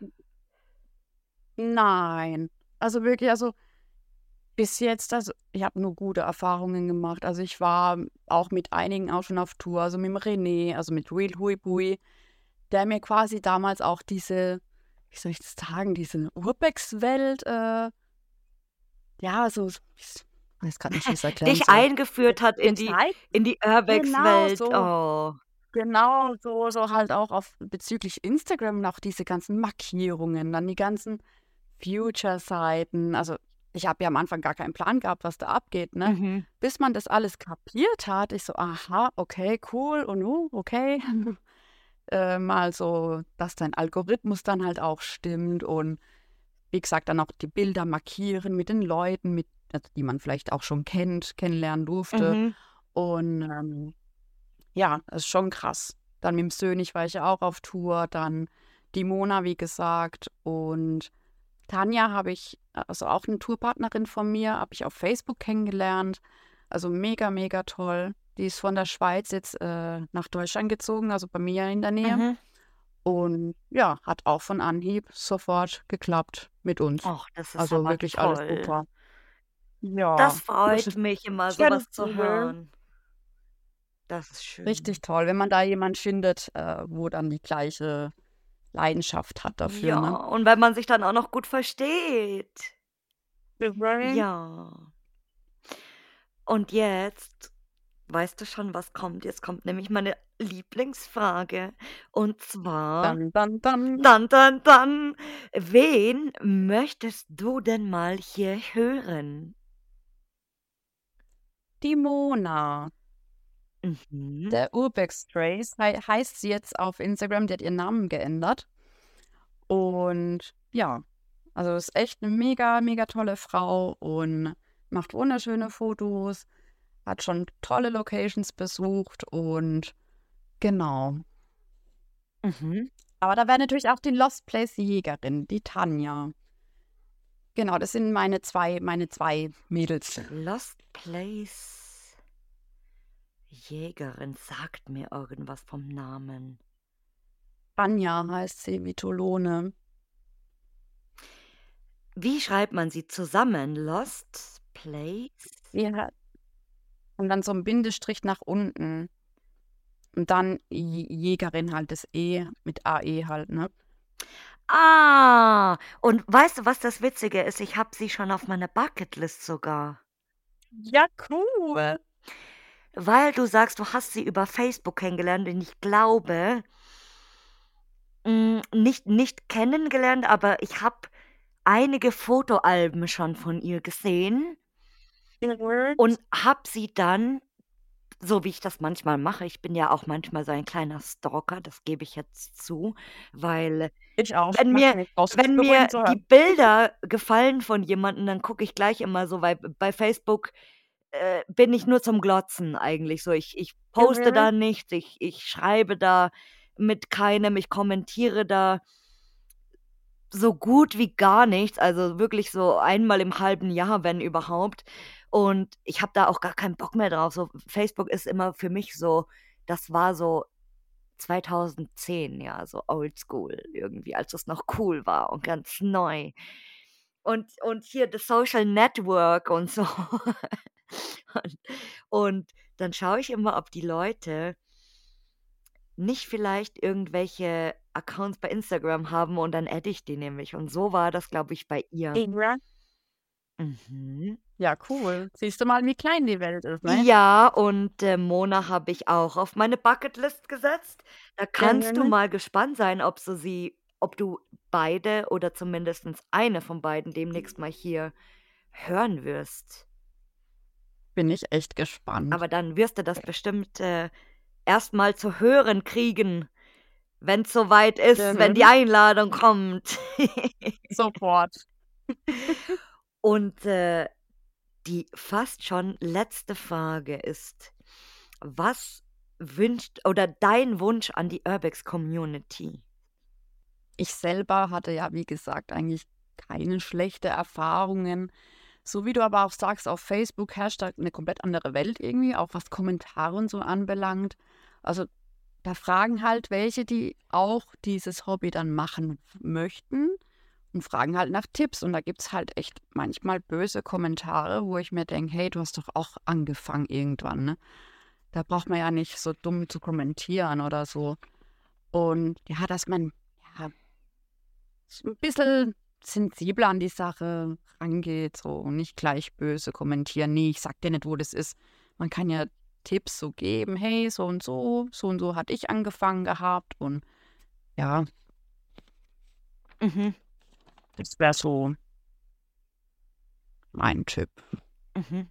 nein. Also wirklich, also bis jetzt, also ich habe nur gute Erfahrungen gemacht. Also, ich war auch mit einigen auch schon auf Tour, also mit dem René, also mit Real Hui Bui, der mir quasi damals auch diese, wie soll ich das sagen, diese Urbex-Welt, äh, ja, so ich weiß grad nicht, wie ich's erklären Dich soll, ge eingeführt hat in die gezeigt. in die Genau Urbex-Welt. so, Oh. genau so so halt auch auf bezüglich Instagram und auch diese ganzen Markierungen, dann die ganzen Future-Seiten. Also ich habe ja am Anfang gar keinen Plan gehabt, was da abgeht, ne? Mhm. Bis man das alles kapiert hat, ich so, aha, okay, cool und uh, okay. Äh, mal so, dass dein Algorithmus dann halt auch stimmt und wie gesagt, dann auch die Bilder markieren mit den Leuten, mit, also die man vielleicht auch schon kennt, kennenlernen durfte. Mhm. Und ähm, ja, das ist schon krass. Dann mit dem Sönig war ich ja auch auf Tour, dann die Mona, wie gesagt, und Tanja habe ich, also auch eine Tourpartnerin von mir, habe ich auf Facebook kennengelernt. Also mega, mega toll. Die ist von der Schweiz jetzt äh, nach Deutschland gezogen, also bei mir in der Nähe. Mhm. Und ja, hat auch von Anhieb sofort geklappt mit uns. Och, das ist Also aber wirklich alles toll. super. Ja, Das das freut ist mich immer, so ganz was zu cool. hören. Das ist Richtig schön. toll, wenn man da jemanden findet, äh, wo dann die gleiche Leidenschaft hat dafür, Ja, ne? und wenn man sich dann auch noch gut versteht. Mhm. Ja. Und jetzt weißt du schon, was kommt? Jetzt kommt nämlich meine Lieblingsfrage. Und zwar, Dann, dann, dann. dann, dann, dann, wen möchtest du denn mal hier hören? Die Mona. Mhm. Der Urbex Trace hei heißt sie jetzt auf Instagram, die hat ihren Namen geändert. Und ja, also ist echt eine mega, mega tolle Frau und macht wunderschöne Fotos, hat schon tolle Locations besucht und genau. Mhm. Aber da wäre natürlich auch die Lost Place Jägerin, die Tanja. Genau, das sind meine zwei, meine zwei Mädels. Lost Place Jägerin sagt mir irgendwas vom Namen. Tanja heißt sie, wie Tolone. Wie schreibt man sie zusammen? Lost Place? Ja, und dann so ein Bindestrich nach unten. Und dann J Jägerin halt, das E mit A E halt, ne? Ah, und weißt du, was das Witzige ist? Ich habe sie schon auf meiner Bucketlist sogar. Ja, cool. Weil du sagst, du hast sie über Facebook kennengelernt und ich glaube, hm, nicht nicht kennengelernt, aber ich habe einige Fotoalben schon von ihr gesehen Mhm. und habe sie dann, so wie ich das manchmal mache, ich bin ja auch manchmal so ein kleiner Stalker, das gebe ich jetzt zu, weil Ich auch. wenn Macht mir nichts. Brauchst wenn mir beruhigend zu die hören. Bilder gefallen von jemandem, dann gucke ich gleich immer so, weil bei Facebook, äh, bin ich nur zum Glotzen eigentlich so. Ich ich poste Mhm. da nichts, ich ich schreibe da mit keinem, ich kommentiere da so gut wie gar nichts, also wirklich so einmal im halben Jahr, wenn überhaupt. Und ich habe da auch gar keinen Bock mehr drauf. So Facebook ist immer für mich so, das war so zweitausendzehn, ja, so oldschool irgendwie, als es noch cool war und ganz neu. Und und hier das Social Network und so. Und und dann schaue ich immer, ob die Leute nicht vielleicht irgendwelche Accounts bei Instagram haben und dann adde ich die nämlich. Und so war das, glaube ich, bei ihr. Ja. Mhm. Ja, cool. Siehst du mal, wie klein die Welt ist, ne? Ja, und, äh, Mona habe ich auch auf meine Bucketlist gesetzt. Da kannst du Mhm. mal gespannt sein, ob du sie ob du beide oder zumindestens eine von beiden demnächst mal hier hören wirst. Bin ich echt gespannt. Aber dann wirst du das bestimmt, äh, erst mal zu hören kriegen, wenn's soweit ist, wenn die Mhm. Einladung kommt. Sofort. Und, äh, die fast schon letzte Frage ist: Was wünscht oder dein Wunsch an die Urbex-Community? Ich selber hatte ja, wie gesagt, eigentlich keine schlechte Erfahrungen. So wie du aber auch sagst, auf Facebook herrscht da 'ne komplett andere Welt irgendwie, auch was Kommentare und so anbelangt. Also, da fragen halt welche, die auch dieses Hobby dann machen möchten und fragen halt nach Tipps. Und da gibt's halt echt manchmal böse Kommentare, wo ich mir denke: „Hey, du hast doch auch angefangen irgendwann, ne?“ Da braucht man ja nicht so dumm zu kommentieren oder so. Und ja, dass man, ja, so 'n bisschen sensibler an die Sache rangeht, so und nicht gleich böse kommentieren: „Ne, ich sage dir nicht, wo das ist.“ Man kann ja Tipps so geben: „Hey, so und so, so und so hatte ich angefangen gehabt“ und ja, Mhm. das wäre so mein Typ. Mhm.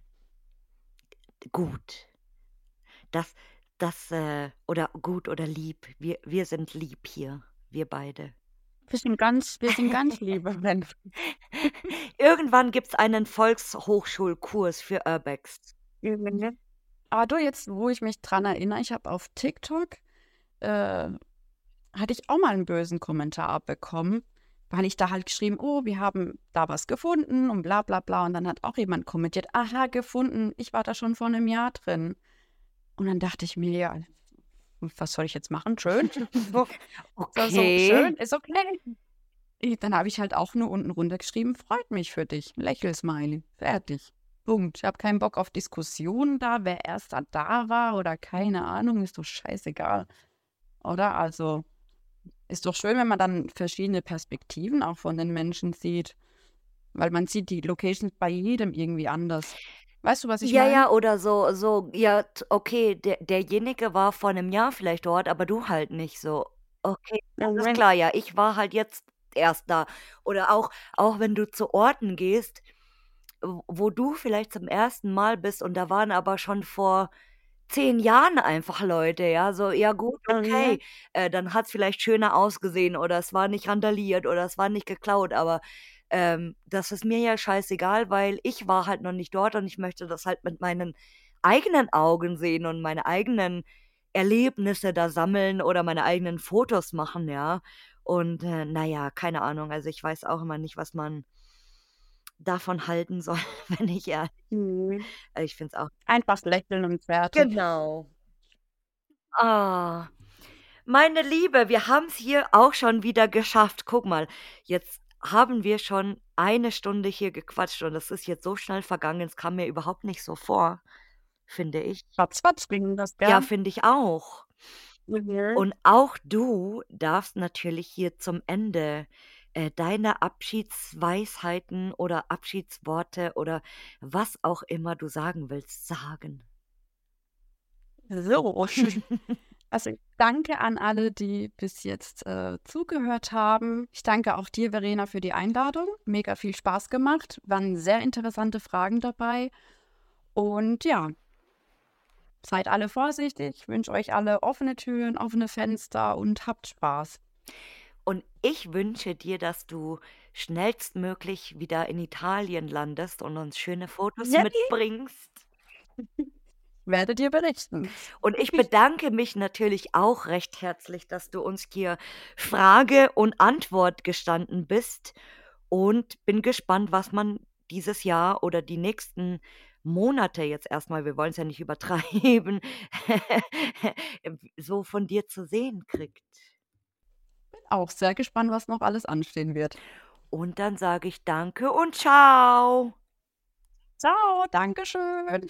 Gut. Das das, äh oder gut oder lieb. Wir wir sind lieb hier, wir beide. Wir sind ganz wir sind ganz liebe Menschen. Irgendwann gibt's einen Volkshochschulkurs für Urbex. Mhm. Aber du, jetzt, wo ich mich dran erinnere, ich habe auf TikTok, äh, hatte ich auch mal einen bösen Kommentar bekommen, weil ich da halt geschrieben: „Oh, wir haben da was gefunden“ und bla bla bla. Und dann hat auch jemand kommentiert: „Aha, gefunden. Ich war da schon vor einem Jahr drin.“ Und dann dachte ich mir: „Ja, was soll ich jetzt machen? Schön. So so so Okay. schön, ist okay.“ I Dann habe ich halt auch nur unten runter geschrieben: „Freut mich für dich.“ Lächel-Smiley. Fertig. Punkt. Ich habe keinen Bock auf Diskussionen da, wer erst da da war oder keine Ahnung, ist doch scheißegal, oder? Also, ist doch schön, wenn man dann verschiedene Perspektiven auch von den Menschen sieht, weil man sieht die Locations bei jedem irgendwie anders. Weißt du, was ich Ja, meine? ja, oder so so, ja, t okay, der derjenige war vor 'nem Jahr vielleicht dort, aber du halt nicht so. Okay, alles Mhm. klar, ja, ich war halt jetzt erst da. Oder auch auch wenn du zu Orten gehst, w wo du vielleicht zum ersten Mal bist und da waren aber schon vor zehn Jahren einfach Leute, ja, so, ja gut, Mhm. okay, äh, dann hat's vielleicht schöner ausgesehen oder es war nicht randaliert oder es war nicht geklaut, aber, ähm, das ist mir ja scheißegal, weil ich war halt noch nicht dort und ich möchte das halt mit meinen eigenen Augen sehen und meine eigenen Erlebnisse da sammeln oder meine eigenen Fotos machen, ja. Und, äh, na ja, keine Ahnung, also ich weiß auch immer nicht, was man davon halten soll, wenn ich ehrlich Mhm. äh, ich finde es auch Einfach lächeln und fertig. genau. Ah, meine Liebe, wir haben's hier auch schon wieder geschafft. Guck mal, jetzt haben wir schon eine Stunde hier gequatscht und das ist jetzt so schnell vergangen, es kam mir überhaupt nicht so vor, finde ich. Ratzfatz ging das, Ja, gell? finde ich auch. Mhm. Und auch du darfst natürlich hier zum Ende, äh, deine Abschiedsweisheiten oder Abschiedsworte oder was auch immer du sagen willst, sagen. So, schön. Also, ich danke an alle, die bis jetzt, äh, zugehört haben. Ich danke auch dir, Verena, für die Einladung. Mega viel Spaß gemacht. Waren sehr interessante Fragen dabei. Und ja, seid alle vorsichtig. Ich wünsche euch alle offene Türen, offene Fenster und habt Spaß. Und ich wünsche dir, dass du schnellstmöglich wieder in Italien landest und uns schöne Fotos Yippie! mitbringst. Werde dir berichten. Und ich bedanke mich natürlich auch recht herzlich, dass du uns hier Frage und Antwort gestanden bist und bin gespannt, was man dieses Jahr oder die nächsten Monate jetzt erstmal, wir wollen es ja nicht übertreiben, so von dir zu sehen kriegt. Auch sehr gespannt, was noch alles anstehen wird. Und dann sage ich danke und ciao. Ciao, Dankeschön.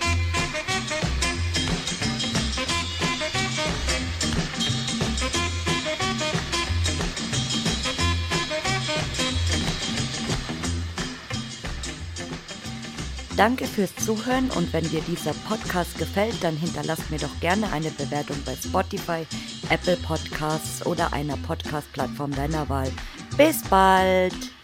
Danke fürs Zuhören und wenn dir dieser Podcast gefällt, dann hinterlass mir doch gerne eine Bewertung bei Spotify, Apple Podcasts oder einer Podcast-Plattform deiner Wahl. Bis bald!